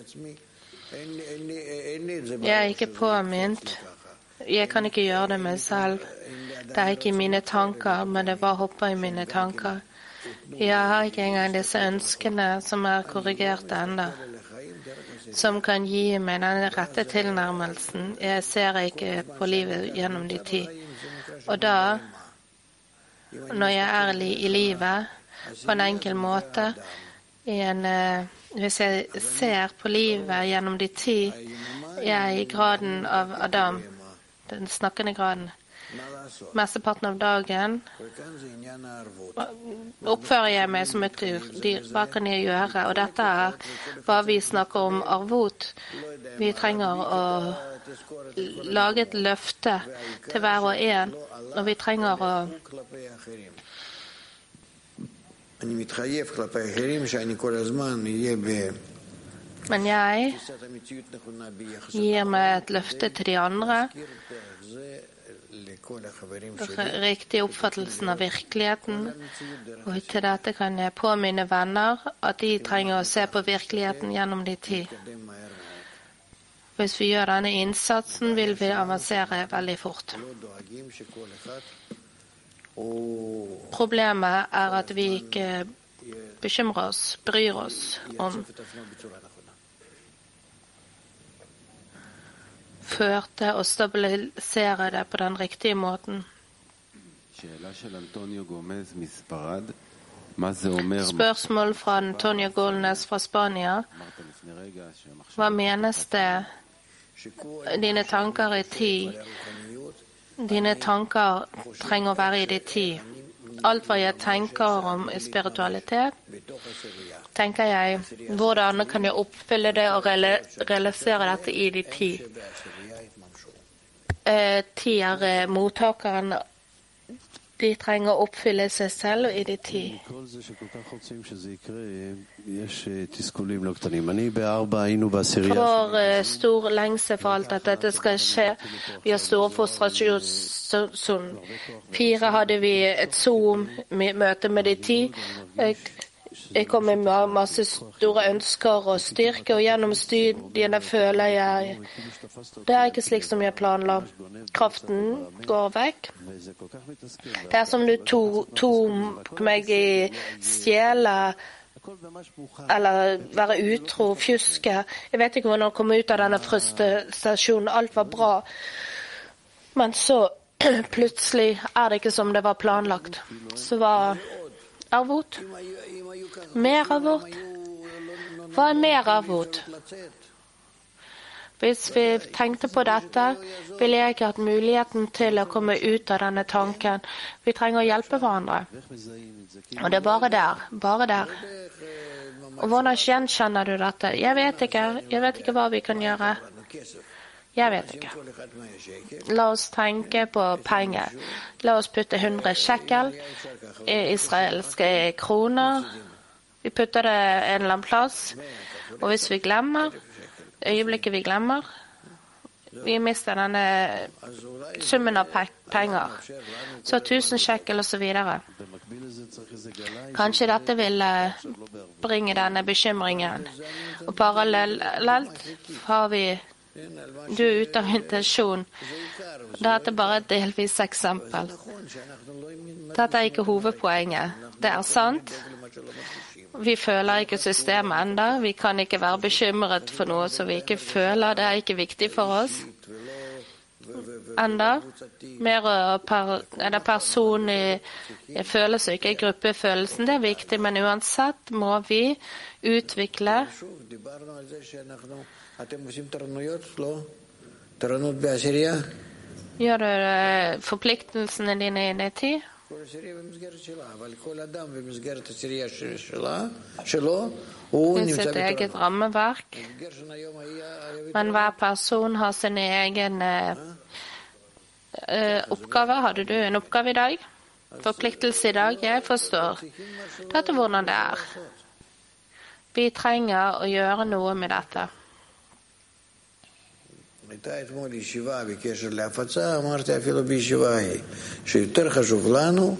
Jeg er ikke påminnet. Jeg kan ikke gjøre det meg selv. Det er ikke mine tanker, men det bare hopper i mine tanker. Jeg har ikke engang disse ønskene som er korrigert enda, som kan gi meg den rette tilnærmelsen. Jeg ser ikke på livet gjennom de tid. Og da, når jeg er i livet, på en enkel måte, i en, hvis jeg ser på livet gjennom de tid, jeg er i graden av Adam, den snakkende graden. Mesteparten av dagen oppfører jeg meg som et dyr. Hva kan jeg gjøre? Og dette er hva vi snakker om arvot. Vi trenger å lage et løfte til hver og en, og vi trenger å Men jeg gir meg et løfte til de andre, riktig oppfattelsen av virkeligheten, og til dette kan jeg påminne venner at de trenger å se på virkeligheten gjennom de tid. Hvis vi gjør denne innsatsen, vil vi avansere veldig fort. Problemet er at vi ikke bekymrer oss, bryr oss om førte og stabilisere det på den riktige måten. Spørsmål fra Antonio Golnes fra Spania. Hva menes det? Dine tanker i tid. Dine tanker trenger å være i de tid. Alt hva jeg tenker om spiritualitet, tenker jeg, hvordan kan jeg oppfylle det og realisere dette i de tid? Eh, tid er eh, mottakeren. De trenger å oppfylle seg selv og i de tid. For eh, stor lengse for alt at dette skal skje. Vi har stor frustrasjon. Fire hadde vi et Zoom-møte med de ti. jeg kom med masse store ønsker og styrke, og gjennom studiene føler jeg det er ikke slik som jeg planla. Kraften går vekk. Det er som du tok meg i stjele, eller være utro, fjuske. Jeg vet ikke hvordan jeg kom ut av denne frustrasjonen. Alt var bra. Men så plutselig er det ikke som det var planlagt. Så var arvot. Mer arvot. Hva er mer arvot? Hvis vi tenkte på dette, ville jeg ikke hatt muligheten til å komme ut av denne tanken. Vi trenger å hjelpe hverandre. Og det er bare der. Bare der. Og hvordan gjenkjenner du dette? Jeg vet ikke. Jeg vet ikke hva vi kan gjøre. Jeg vet ikke. La oss tenke på penger. La oss putte hundre shekel i israelske kroner. Vi putter det en eller annen plass. Og hvis vi glemmer, øyeblikket vi glemmer, vi mister denne summen av penger. Så tusen shekel og så videre. Kanskje dette vil bringe denne bekymringen. Og parallelt har vi du er ute av intensjon. Dette er bare et delvis eksempel. Dette er ikke hovedpoenget. Det er sant. Vi føler ikke systemet enda. Vi kan ikke være bekymret for noe som vi ikke føler. Det er ikke viktig for oss enda. Mer per, er det personlig følelse, ikke gruppefølelsen. Det er viktig, men uansett må vi utvikle Gjør du forpliktelsene dine i det tid? I sitt eget rammeverk. Men hver person har sin egen uh, oppgave. Hadde du en oppgave i dag? Forpliktelse i dag? Jeg forstår. Dette er hvordan det er. Vi trenger å gjøre noe med dette. הייתה אתמול ישיבה בקשר להפצה, אמרתי אפילו בישיבה היא, שיותר חשוב לנו.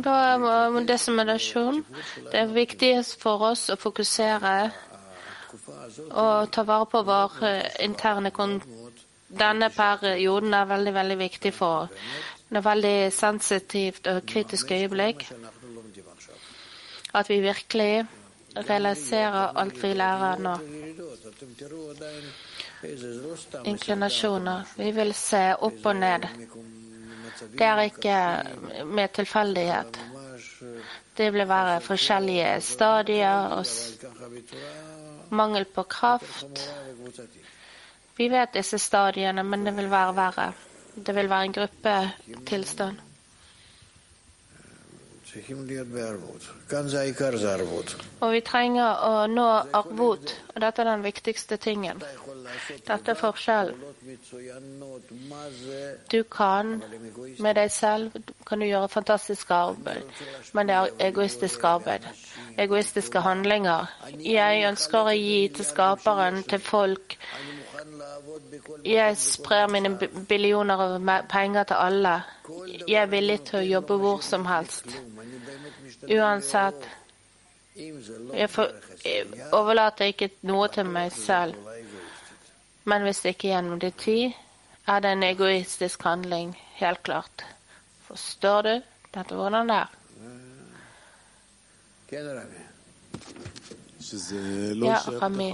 Det er viktig for oss å fokusere og ta vare på vår interne kontakt. Denne perioden er veldig, veldig viktig for oss. Det er veldig sensitivt og kritisk øyeblikk. At vi virkelig realiserer alt vi lærer nå. Inklinasjoner. Vi vil se opp og ned. Det er ikke med tilfeldighet. Det vil være forskjellige stadier og mangel på kraft. Vi vet disse stadiene, men det vil være verre. Det vil være en gruppetilstand. Og vi trenger å nå arvot, og dette er den viktigste tingen. Dette er forskjell. Du kan med deg selv kan du gjøre fantastisk arbeid, men det er egoistisk arbeid. Egoistiske handlinger. Jeg ønsker å gi til skaperen, til folk. Jeg sprer mine billioner av penger til alle. Jeg er villig til å jobbe hvor som helst. Uansett, jeg, for, jeg overlater ikke noe til meg selv. Men hvis det ikke gjennom det tid, er det en egoistisk handling, helt klart. Forstår du? Dette er hvordan det er. Ja, Rami.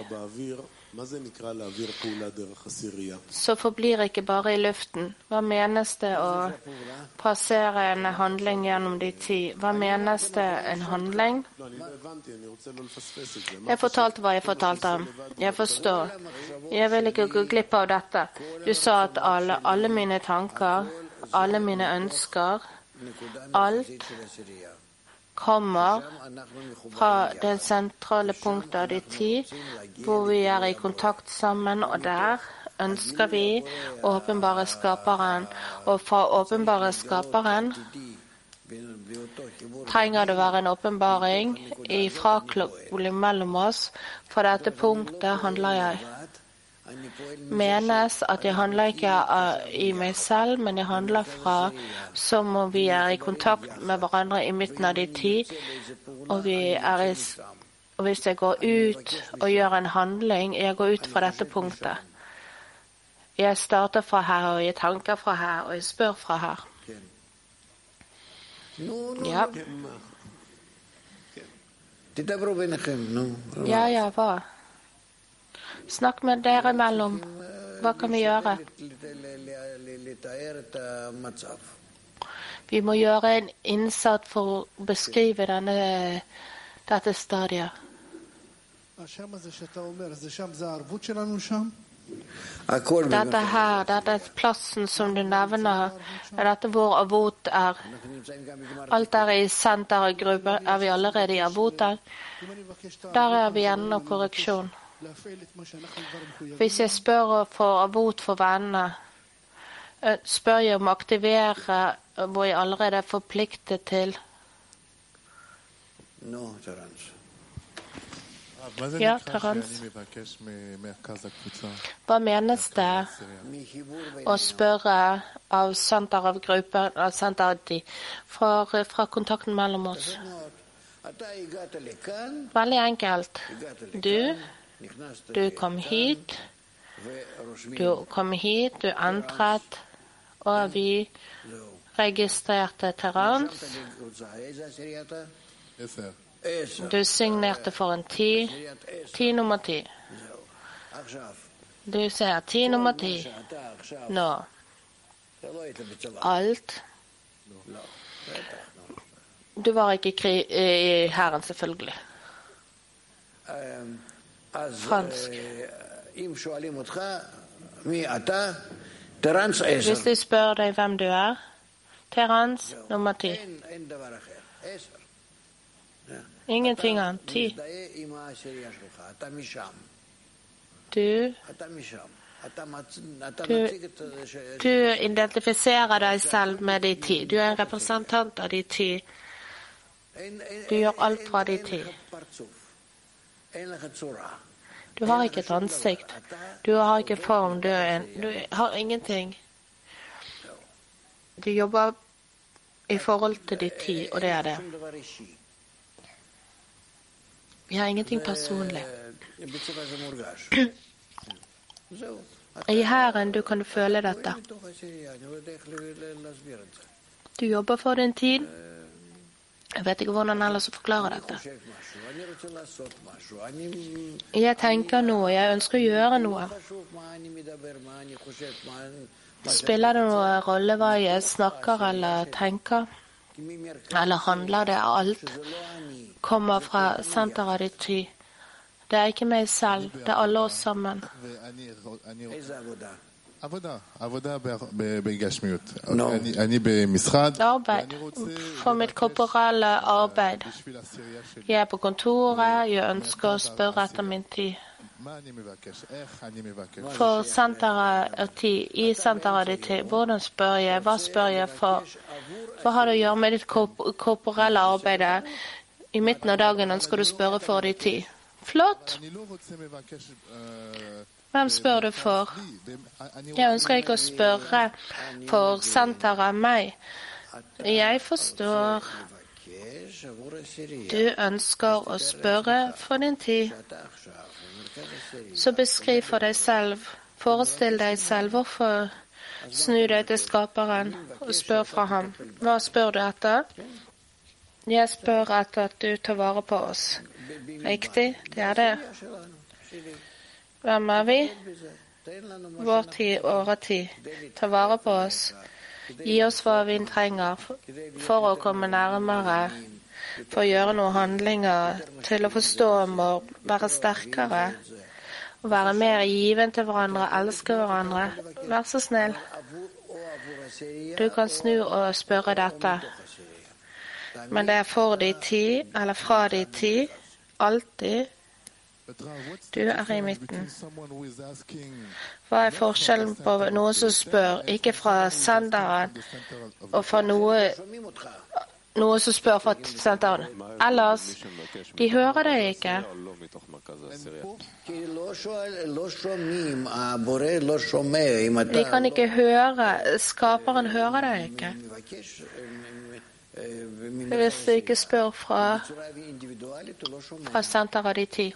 Så forblir ikke bare i luften. Hva menes det å passere en handling gjennom de ti? Hva menes det en handling? Jeg fortalte hva jeg fortalte ham. Jeg forstår. Jeg vil ikke gå glipp av dette. Du sa at alle, alle mine tanker, alle mine ønsker, alt kommer fra det sentrale punktet av de ti, hvor vi er i kontakt sammen, og der ønsker vi å åpenbare skaperen. Og fra å åpenbare skaperen trenger det være en åpenbaring i frakobling mellom oss. For dette punktet handler jeg. Menes at jeg handler ikke i meg selv, men jeg handler fra som om vi er i kontakt med hverandre i midten av de ti, og, vi er i, og hvis jeg går ut og gjør en handling, jeg går ut fra dette punktet. Jeg starter fra her, og jeg tanker fra her, og jeg spør fra her. Ja. Ja, ja, hva? Snakk med dere imellom. Hva kan vi gjøre? Vi må gjøre en innsats for å beskrive denne, dette stadiet. Dette her, dette er plassen som du nevner, er dette hvor avot er. Alt er i sentergruppe, er vi allerede i avoten. Der er vi gjennom korreksjon. Hvis jeg spør for avot for vennene, spør jeg om å aktivere hvor jeg allerede er forpliktet til. Ja, Terence. Hva menes det å spørre av senter av gruppen, av senter av de, fra, fra kontakten mellom oss? Veldig enkelt. Du, du kom hit, du kom hit, du entret, og vi registrerte Terence. Du signerte for en ti, ti nummer ti. Du sier ti nummer ti. Nå. Alt. Du var ikke i Herren, selvfølgelig. Fransk. Hvis de spør deg hvem du er, Terence, nummer ti. Ingenting annet. Ti. Du, du, du identifiserer deg selv med de ti. Du er en representant av de ti. Du gjør alt fra de ti. Du har ikke et ansikt. Du har ikke form. Du, er en, du har ingenting. Du jobber i forhold til de ti, og det er det. Vi har ingenting personlig. I Herren du kan føle dette. Du jobber for din tid. Jeg vet ikke hvordan ellers å forklare dette. Jeg tenker noe, jeg ønsker å gjøre noe. Spiller det noen rolle hva jeg snakker eller tenker? Eller handler det alt? Kommer fra senteret ditt ty. Det er ikke meg selv, det er alle oss sammen. Arbeid. For mitt korporelle arbeid. Jeg er på kontoret, jeg ønsker å spørre etter min tid. For senteret av tid, i senteret ditt tid, hvordan spør jeg, hva spør jeg for? Hva har det å gjøre med ditt korporelle arbeid? I midten av dagen ønsker du spørre for din tid. Flott! Hvem spør du for? Jeg ønsker ikke å spørre for senteret av meg. Jeg forstår. Du ønsker å spørre for din tid. Så beskriv for deg selv. Forestill deg selv hvorfor snu deg til skaperen og spør fra ham. Hva spør du etter? Jeg spør etter at du tar vare på oss. Riktig, det er det. Hvem er vi? Vår tid, våre tid. Ta vare på oss. Gi oss hva vi trenger for å komme nærmere, for å gjøre noen handlinger, til å forstå og være sterkere, og være mer given til hverandre, elske hverandre. Vær så snill. Du kan snu og spørre dette. Men det er for de tid, eller fra de tid, alltid. Du er i midten. Hva er forskjellen på noe som spør, ikke fra senderen, og fra noe, noe som spør fra senderen? Ellers, de hører deg ikke. De kan ikke høre, skaperen hører deg ikke. Hvis du ikke spør fra, fra senteret av de ti.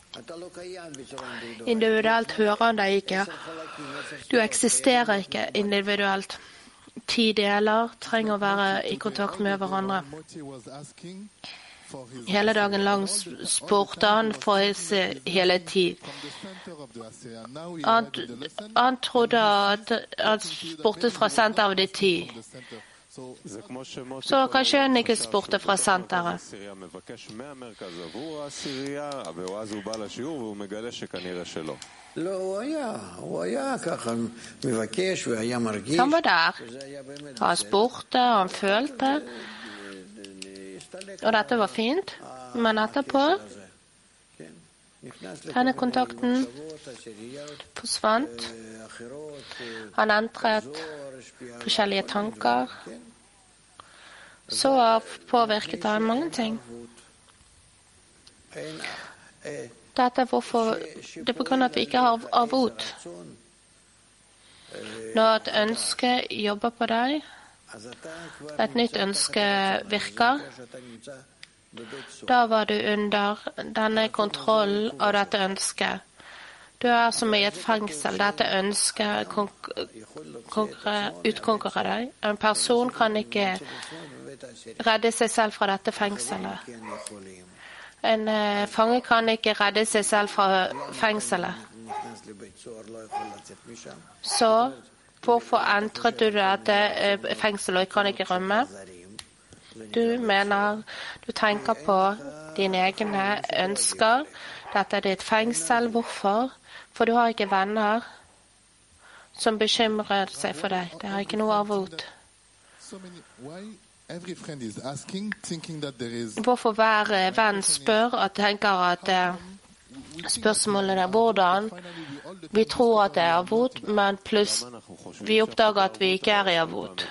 Individuelt hører han deg ikke. Du eksisterer ikke individuelt. Ti deler trenger å være i kontakt med hverandre. Hele dagen lang spurte han for hele tid. Han, han trodde at han spurte fra senteret av de ti. Så kanskje han ikke spurte fra senteret. Han var der. Han spurte, han følte. Og dette var fint. Men etterpå denne kontakten forsvant. Han entret forskjellige tanker. Så påvirket han mange ting. Dette er hvorfor det er på grunn av at vi ikke har avot. Når et ønske jobber på deg, et nytt ønske virker, da var du under denne kontrollen av dette ønsket. Du er som i et fengsel. Dette ønsket utkonkurrerer deg. En person kan ikke redde seg selv fra dette fengselet. En uh, fange kan ikke redde seg selv fra fengselet. Så hvorfor entret du dette uh, fengselet og kan ikke rømme? Du mener, du tenker på dine egne ønsker. Dette er ditt fengsel. Hvorfor? For du har ikke venner som bekymrer seg for deg. Det er ikke noe avot. Hvorfor hver venn spør og tenker at spørsmålet er hvordan vi tror at det er avot, men pluss vi oppdager at vi ikke er i avot.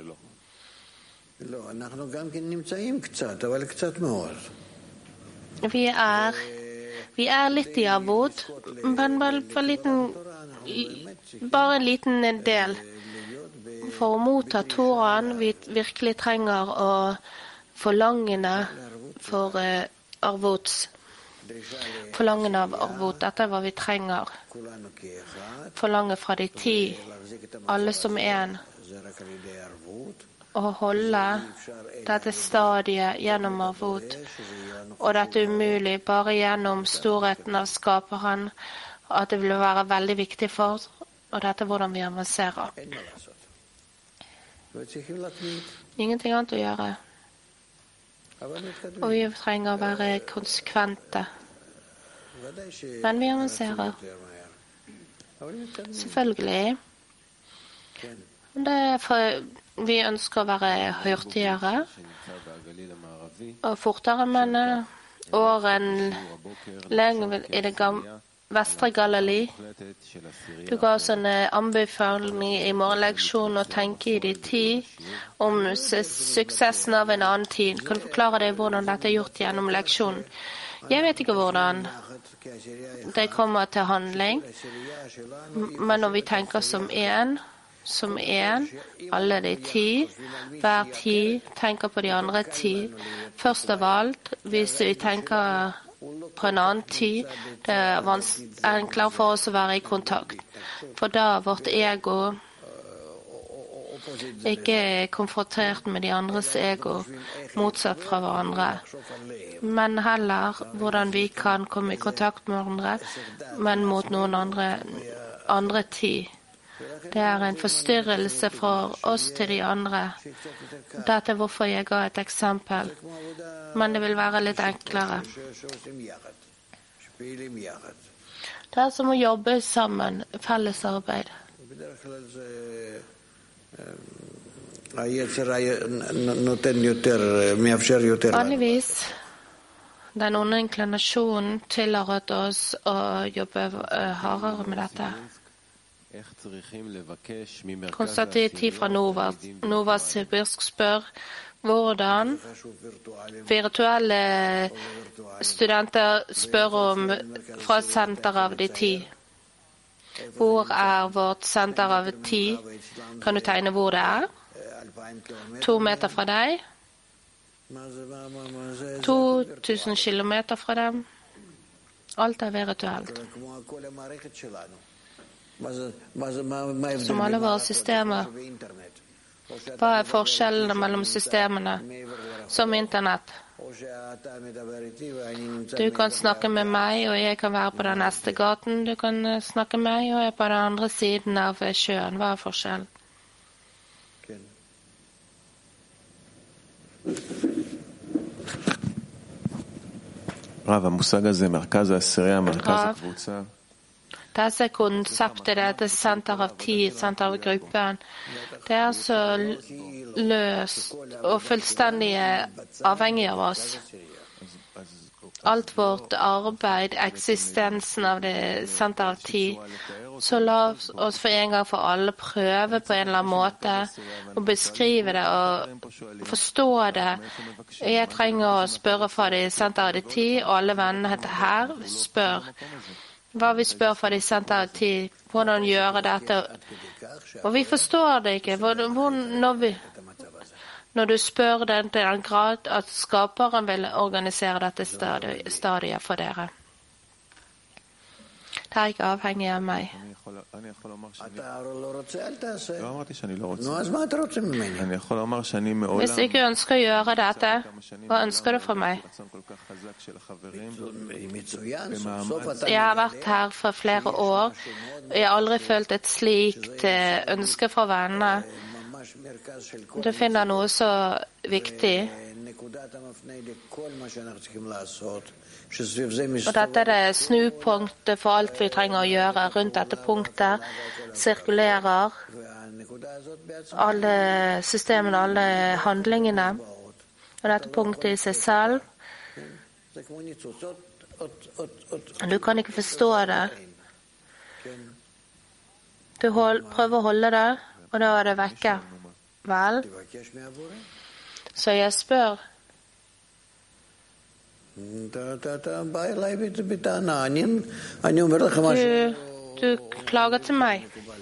Vi er vi er litt i avot, men bare, for liten, bare en liten del. For å motta Toraen, vi virkelig trenger å forlangene for uh, arvots. Forlangene av arvot. Dette er hva vi trenger. Forlange fra de ti, alle som en. Å holde dette stadiet gjennom arvot. Og dette er umulig bare gjennom storheten av skaperen, at det vil være veldig viktig for oss, og dette er hvordan vi avanserer. Ingenting annet å gjøre. Og vi trenger å være konsekvente. Men vi avanserer. Selvfølgelig. Det er for vi ønsker å være hurtigere og fortere, men åren lenger i det gamle Vestre Galilei. Du ga oss en anbefaling i morgenleksjonen å tenke i de ti om suksessen av en annen tid. Kan du forklare deg hvordan dette er gjort gjennom leksjonen? Jeg vet ikke hvordan det kommer til handling, men når vi tenker som en, som en, alle de ti, hver ti, tenker på de andre ti. Først av alt, hvis vi tenker på en annen tid, det er enklere for oss å være i kontakt. For da vårt ego ikke er konfrontert med de andres ego, motsatt fra hverandre. Men heller hvordan vi kan komme i kontakt med hverandre, men mot noen andre, andre tid. Det er en forstyrrelse for oss til de andre. Dette er hvorfor jeg ga et eksempel. Men det vil være litt enklere. Det er som å jobbe sammen, felles arbeid. Vanligvis, den onde inklinasjonen tillater oss å jobbe hardere med dette. Konstativ fra Nova. Nova Sibirsk spør hvordan virtuelle studenter spør om fra senter av de ti. Hvor er vårt senter av ti? Kan du tegne hvor det er? To meter fra deg? to tusen kilometer fra dem. Alt er virtuelt. Som alle våre systemer. Hva er forskjellene mellom systemene som internett? Du kan snakke med meg, og jeg kan være på den neste gaten. Du kan snakke med meg, og jeg er på den andre siden av sjøen. Hva er forskjellen? רב, המושג הזה, מרכז העשירייה, מרכז הקבוצה. Dette konseptet, dette senter av tid, senter av gruppen, det er så løst og fullstendig avhengig av oss. Alt vårt arbeid, eksistensen av det senter av tid, så la oss for en gang for alle prøve på en eller annen måte å beskrive det og forstå det. Jeg trenger å spørre fra det senter av tid, og alle vennene her spør. Hva vi spør fra de senter av tid, hvordan gjøre dette. Og vi forstår det ikke. Hvordan, når, vi, når du spør den til en grad at skaperen vil organisere dette stadiet, stadiet for dere. Det er ikke avhengig av meg. Hvis du ikke ønsker å gjøre dette, hva ønsker du fra meg? Jeg har vært her for flere år, og jeg har aldri følt et slikt ønske fra vennene. Du finner noe så viktig. Og dette er det snupunktet for alt vi trenger å gjøre. Rundt dette punktet sirkulerer alle systemene, alle handlingene. Og dette punktet i seg selv, du kan ikke forstå det. Du hold, prøver å holde det, og da er det vekke. Vel? Så jeg spør. Du, du klager til meg.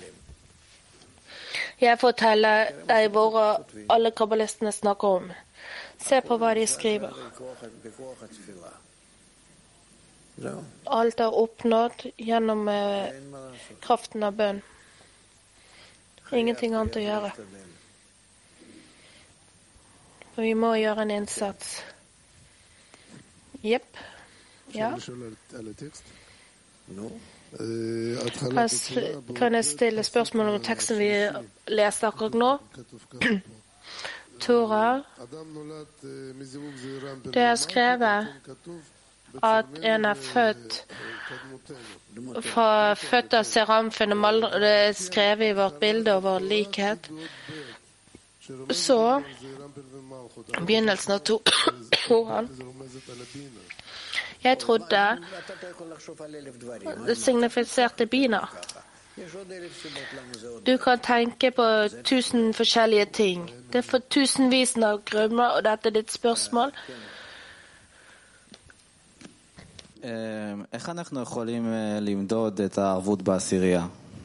Jeg forteller deg hva alle kabbalistene snakker om. Se på hva de skriver. Alt er oppnådd gjennom kraften av bønn. Ingenting annet å gjøre. Og vi må gjøre en innsats. Jepp. Ja. Kan jeg stille spørsmål om teksten vi leste akkurat nå? Torah. Det er skrevet at en er født fra født av Seramfen, det er skrevet i vårt bilde og vår likhet. Så begynnelsen av Toraen. Jeg trodde det signifiserte bina. Du kan tenke på tusen forskjellige ting. Det er for tusenvis av grunner, og dette er ditt spørsmål. איך אנחנו יכולים למדוד את הערבות בעשירייה?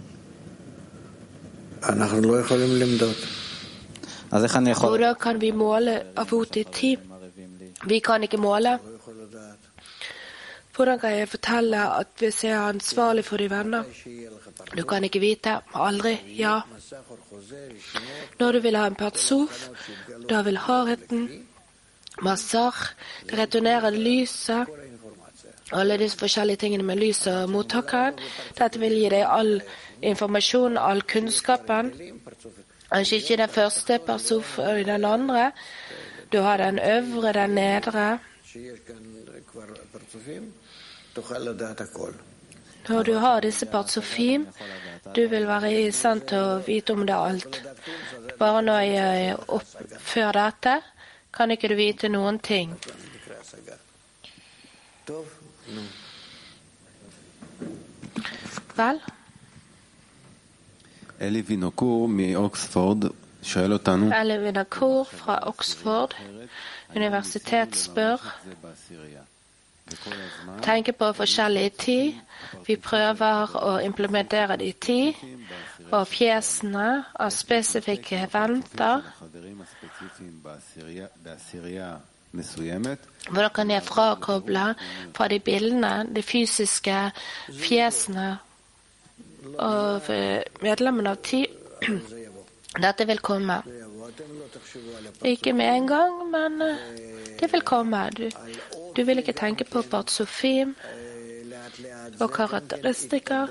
אנחנו לא יכולים למדוד. אז איך אני יכול... Hvordan kan vi måle avot i tid? Vi kan ikke måle. Hvordan kan jeg fortelle at hvis jeg er ansvarlig for de venner? Du kan ikke vite. Aldri. Ja. Når du vil ha en partsof, da vil hardheten, massar, det returnerer lyset, alle disse forskjellige tingene med lys og mottakeren. Dette vil gi deg all informasjon, all kunnskapen. Kanskje ikke den første partsof og den andre. Du har den øvre, den nedre. Når du har disse partsofim, du vil være i stand til å vite om det alt. Bare når jeg oppfører dette, kan ikke du vite noen ting. Vel? אלי וינוקור מאוקספורד שואל אותנו. אלי וינוקור fra Oxford universitet spør tenker på forskjellig tid. Vi prøver å implementere det i tid, og fjesene av spesifikke eventer. Hvordan kan jeg frakoble fra de bildene, de fysiske fjesene av medlemmene av tid? Dette vil komme. Ikke med en gang, men det vil komme. Du, du vil ikke tenke på partsofim og karakteristikker.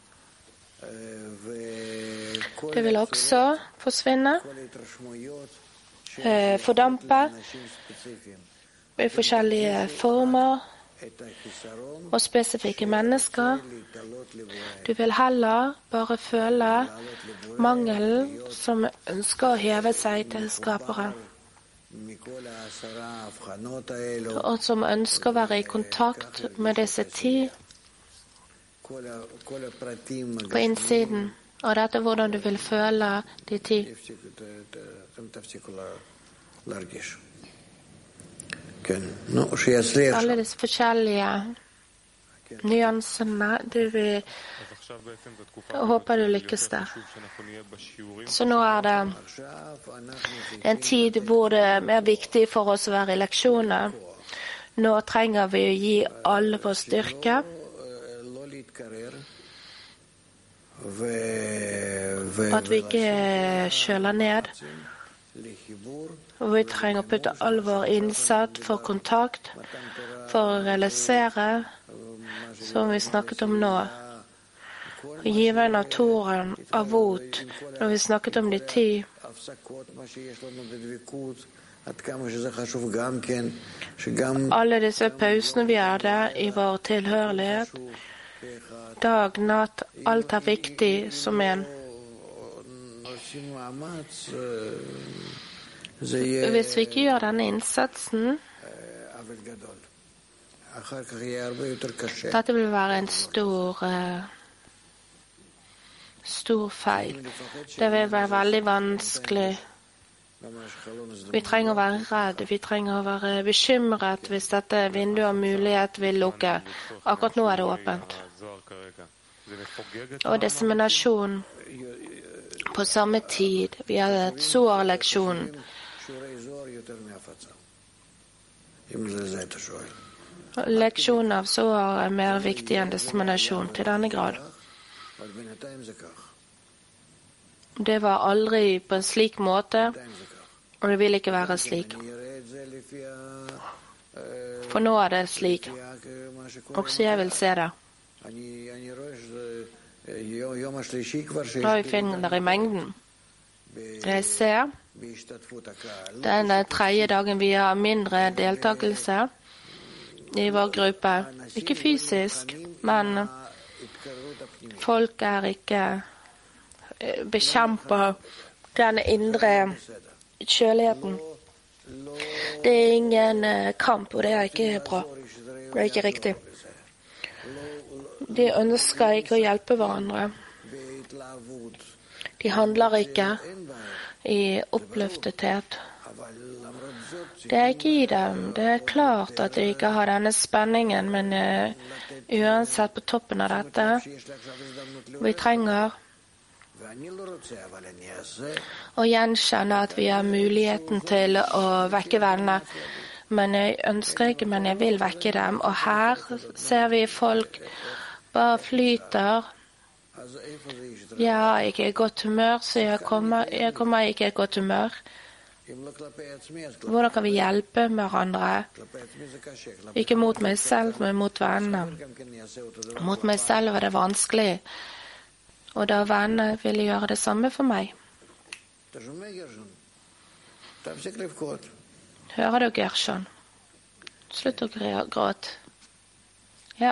Det vil også forsvinne, eh, fordampe i forskjellige former og spesifikke mennesker. Du vil heller bare føle mangelen som ønsker å heve seg til skaperen, og som ønsker å være i kontakt med disse ti på innsiden. Og dette er hvordan du vil føle de ti. Alle disse forskjellige nyansene, du vil håper du lykkes der. Så nå er det en tid hvor det er mer viktig for oss å være i leksjoner. Nå trenger vi å gi alle vår styrke. At vi ikke kjøler ned. Og vi trenger å putte all vår innsats for kontakt, for å realisere, som vi snakket om nå. Given av Toren, av Vot, når vi snakket om de ti. Alle disse pausene vi hadde i vår tilhørighet, dag, natt, alt er viktig som en. Hvis vi ikke gjør denne innsatsen, dette vil være en stor stor feil. Det vil være veldig vanskelig. Vi trenger å være redd, vi trenger å være bekymret hvis dette vinduet av mulighet vil lukke. Akkurat nå er det åpent. Og disseminasjon på samme tid. Vi har et Zohar-leksjon. Leksjonen av Zohar er mer viktig enn disseminasjon til denne grad. Det var aldri på en slik måte, og det vil ikke være slik. For nå er det slik. Også jeg vil se det. Da vi finner det i mengden. Jeg ser den tredje dagen vi har mindre deltakelse i vår gruppe. Ikke fysisk, men folk er ikke bekjemper den indre kjøligheten. Det er ingen kamp, og det er ikke bra. Det er ikke riktig. De ønsker ikke å hjelpe hverandre. De handler ikke i oppløftethet. Det er ikke i dem. Det er klart at de ikke har denne spenningen, men uh, uansett på toppen av dette, vi trenger å gjenkjenne at vi har muligheten til å vekke venner. Men jeg ønsker ikke, men jeg vil vekke dem. Og her ser vi folk bare flyter. Jeg har ikke et godt humør, så jeg kommer, jeg kommer ikke i et godt humør. Hvordan kan vi hjelpe hverandre? Ikke mot meg selv, men mot vennene. Mot meg selv var det vanskelig. Og da vennene ville gjøre det samme for meg. Hører du, Gershon? Slutt å gråte. Ja.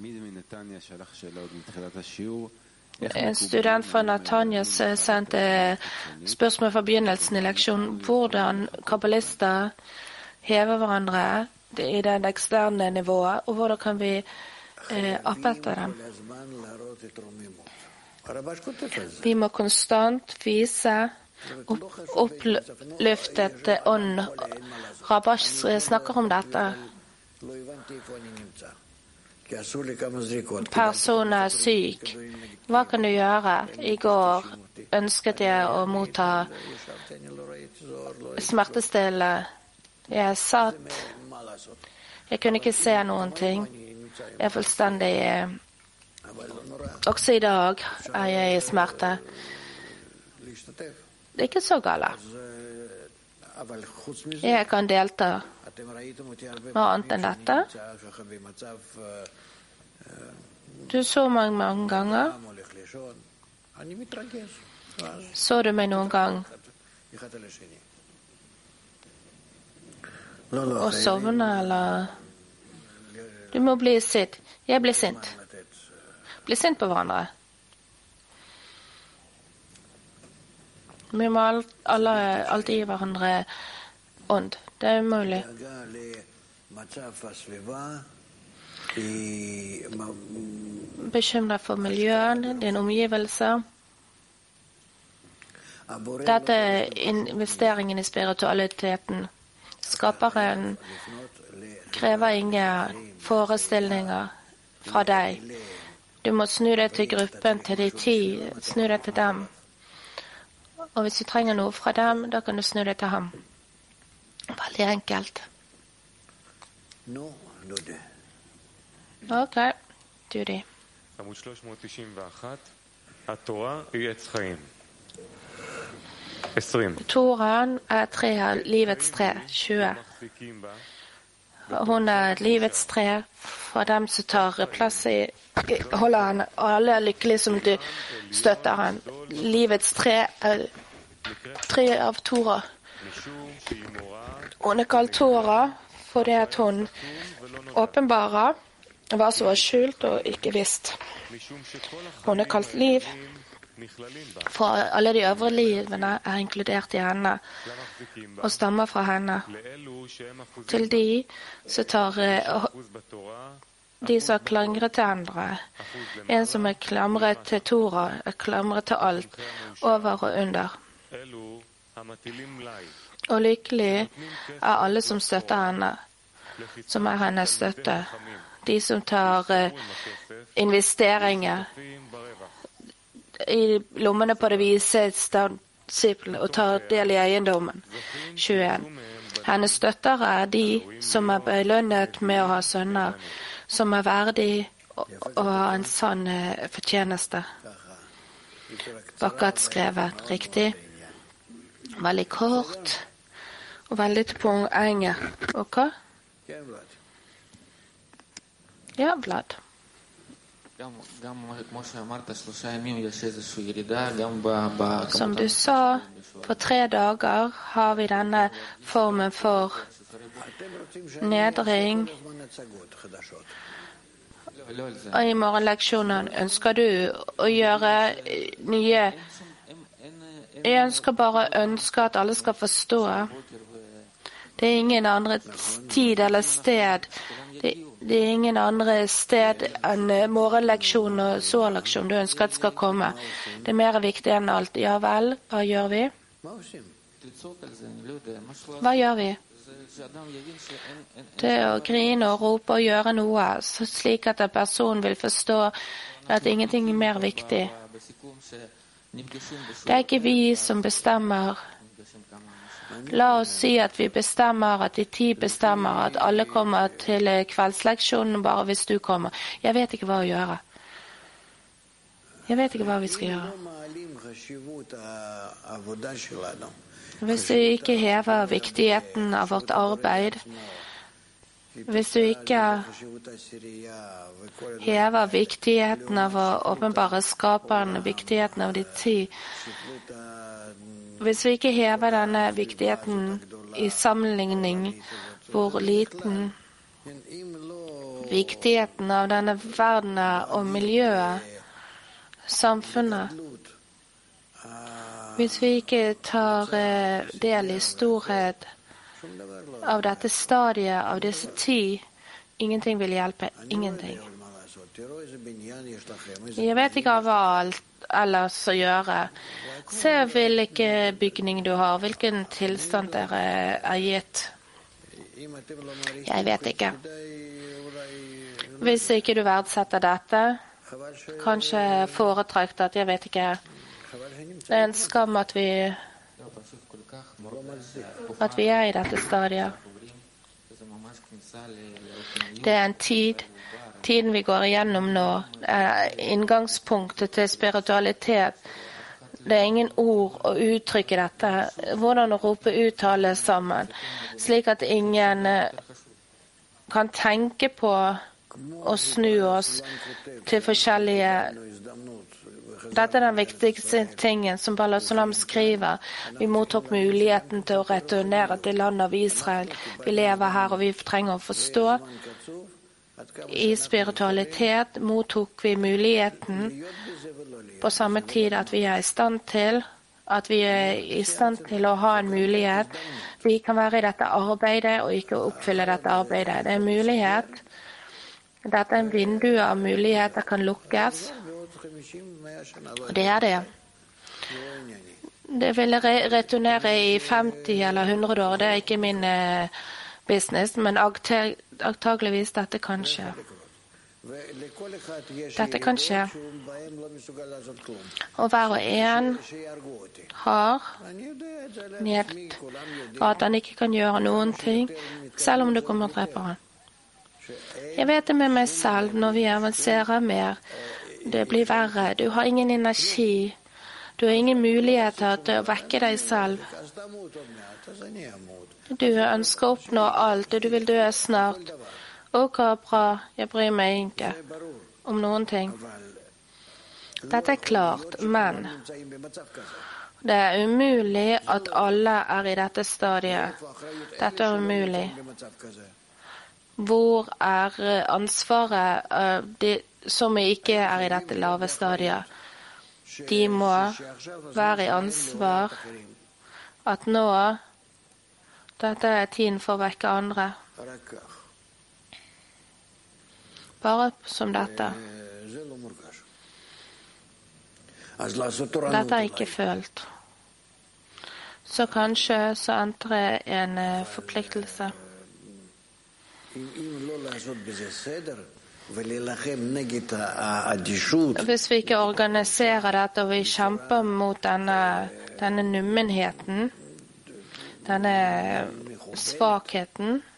En student fra Natanya sendte spørsmål fra begynnelsen i leksjonen. Hvordan kabbalister hever hverandre i det eksterne nivået, og hvordan kan vi eh, arbeide dem? Vi må konstant vise opp, oppløftet ånd. Rabash snakker om dette. Personen er syk. Hva kan du gjøre? I går ønsket jeg å motta smertestillende. Jeg satt. Jeg kunne ikke se noen ting. Jeg er fullstendig Også i dag er jeg i smerte. Det er ikke så galt. Jeg kan delta. Hva annet enn dette? Du så meg mange ganger. Så du meg noen gang? Og sovne, eller? Du må bli sint. Jeg blir sint. Bli sint på hverandre. Vi må alle alltid gi hverandre ånd. Det er umulig. Bekymret for miljøet, din omgivelse. Dette er investeringen i spiritualiteten. Skaperen krever ingen forestillinger fra deg. Du må snu deg til gruppen, til de ti. Snu deg til dem. Og hvis du trenger noe fra dem, da kan du snu deg til ham. Veldig enkelt. Ok, Judy. עמוד שלוש מאות תשעים ואחת, התורה היא עץ חיים. עשרים. Toraen er tre, livets tre. tjue. Hun er livets tre for dem som tar plass i, holder han, og alle er lykkelige som du støtter han. Livets tre er tre av Tora. Hun er kalt Tora fordi at hun åpenbarer hva som var skjult og ikke visst. Hun er kalt liv, for alle de øvre livene er inkludert i henne og stammer fra henne. Til de som tar de som er klangret til andre. En som er klamret til Tora, er klamret til alt, over og under. Og lykkelig er alle som støtter henne, som er hennes støtte. De som tar uh, investeringer i lommene på det vise disiplene og tar del i eiendommen. tjueen. Hennes støttere er de som er belønnet med å ha sønner, som er verdig å ha en sann uh, fortjeneste. Vakkert skrevet, riktig. Veldig kort og veldig til poenget. Ok? Ja, Vlad. Som du sa, på tre dager har vi denne formen for nedring. Og i morgenleksjonen ønsker du å gjøre nye. Jeg ønsker bare ønske at alle skal forstå. Det er ingen andre tid eller sted. Det, det er ingen andre sted enn morgenleksjon og såleksjon du ønsker at skal komme. Det er mer viktig enn alt. Ja vel, hva gjør vi? Hva gjør vi? Det er å grine og rope og gjøre noe, slik at en person vil forstå at ingenting er mer viktig. Det er ikke vi som bestemmer. La oss si at vi bestemmer, at de ti bestemmer, at alle kommer til kveldsleksjonen bare hvis du kommer. Jeg vet ikke hva å gjøre. Jeg vet ikke hva vi skal gjøre. Hvis du ikke hever viktigheten av vårt arbeid, hvis du ikke hever viktigheten av å åpenbare skaperen, viktigheten av de ti, hvis vi ikke hever denne viktigheten i sammenligning hvor liten viktigheten av denne verden og miljøet, samfunnet, hvis vi ikke tar del i storhet av dette stadiet, av disse ti, ingenting vil hjelpe, ingenting. Jeg vet ikke hva alt ellers å gjøre. Se hvilken bygning du har, hvilken tilstand dere er gitt. Jeg vet ikke. Hvis ikke du verdsetter dette, kanskje foretrekk at jeg vet ikke. Det er en skam at vi at vi er i dette stadiet. Det er en tid, tiden vi går igjennom nå, er inngangspunktet til spiritualitet. Det er ingen ord å uttrykke dette. Hvordan å rope ut alle sammen, slik at ingen kan tenke på å snu oss til forskjellige. Dette er den viktigste tingen som Baal HaSulam skriver. Vi mottok muligheten til å returnere til landet av Israel. Vi lever her, og vi trenger å forstå. I spiritualitet mottok vi muligheten på samme tid at vi er i stand til at vi er i stand til å ha en mulighet. Vi kan være i dette arbeidet og ikke oppfylle dette arbeidet. Det er en mulighet. Dette er en vindu av muligheter kan lukkes. Og det er det. Det vil re- returnere i femti eller hundre år. Det er ikke min eh, business, men antageligvis dette kan skje. Dette kan skje. Og hver og en har ned at han ikke kan gjøre noen ting, selv om det kommer og dreper han. Jeg vet det med meg selv når vi avanserer mer. Det blir verre. Du har ingen energi. Du har ingen muligheter til å vekke deg selv. Du ønsker å oppnå alt, og du vil dø snart. Ok, bra. Jeg bryr meg ikke om noen ting. Dette er klart, men det er umulig at alle er i dette stadiet. Dette er umulig. Hvor er ansvaret av de som ikke er i dette lave stadiet? De må være i ansvar at nå dette er tiden for å vekke andre. Bare som dette. Dette er ikke følt. Så kanskje så entrer en forpliktelse. Hvis vi ikke organiserer dette og vi kjemper mot denne, denne nummenheten, denne svakheten,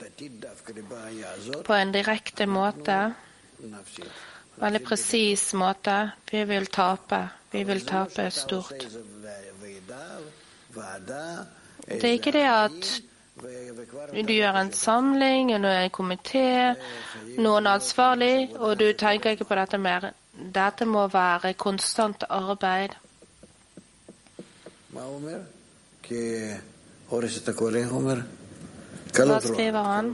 på en direkte måte, veldig presis måte, vi vil tape. Vi vil tape stort. Det er ikke det at du gjør en samling, en komité, noen ansvarlig, og du tenker ikke på dette mer. Dette må være konstant arbeid. Hva skriver han?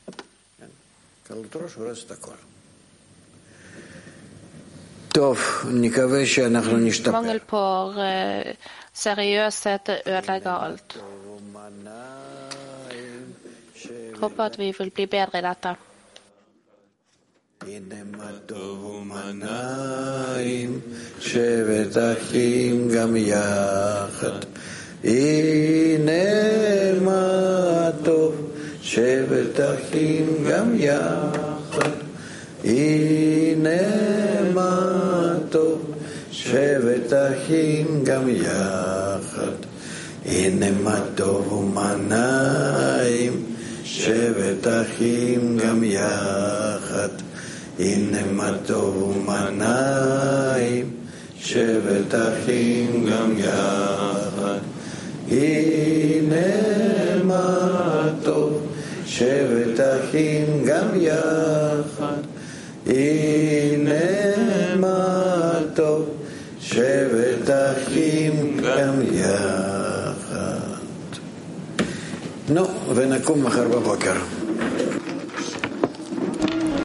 Mangel på uh, seriøshet ødelegger alt. Håper at vi vil bli bedre i dette. הנה מה טוב ומנעים, שבת אחים גם יחד. הנה מה טוב, שבת אחים גם יחד. הנה מה טוב, שבת אחים גם יחד. הנה מה טוב ומנעים, שבת אחים גם יחד. הנה מה טוב ומנעים, שבת אחים גם יחד. הנה מה טוב, שבת אחים גם יחד. הנה מה טוב, שבת אחים גם יחד. נו, ונקום מחר בבוקר.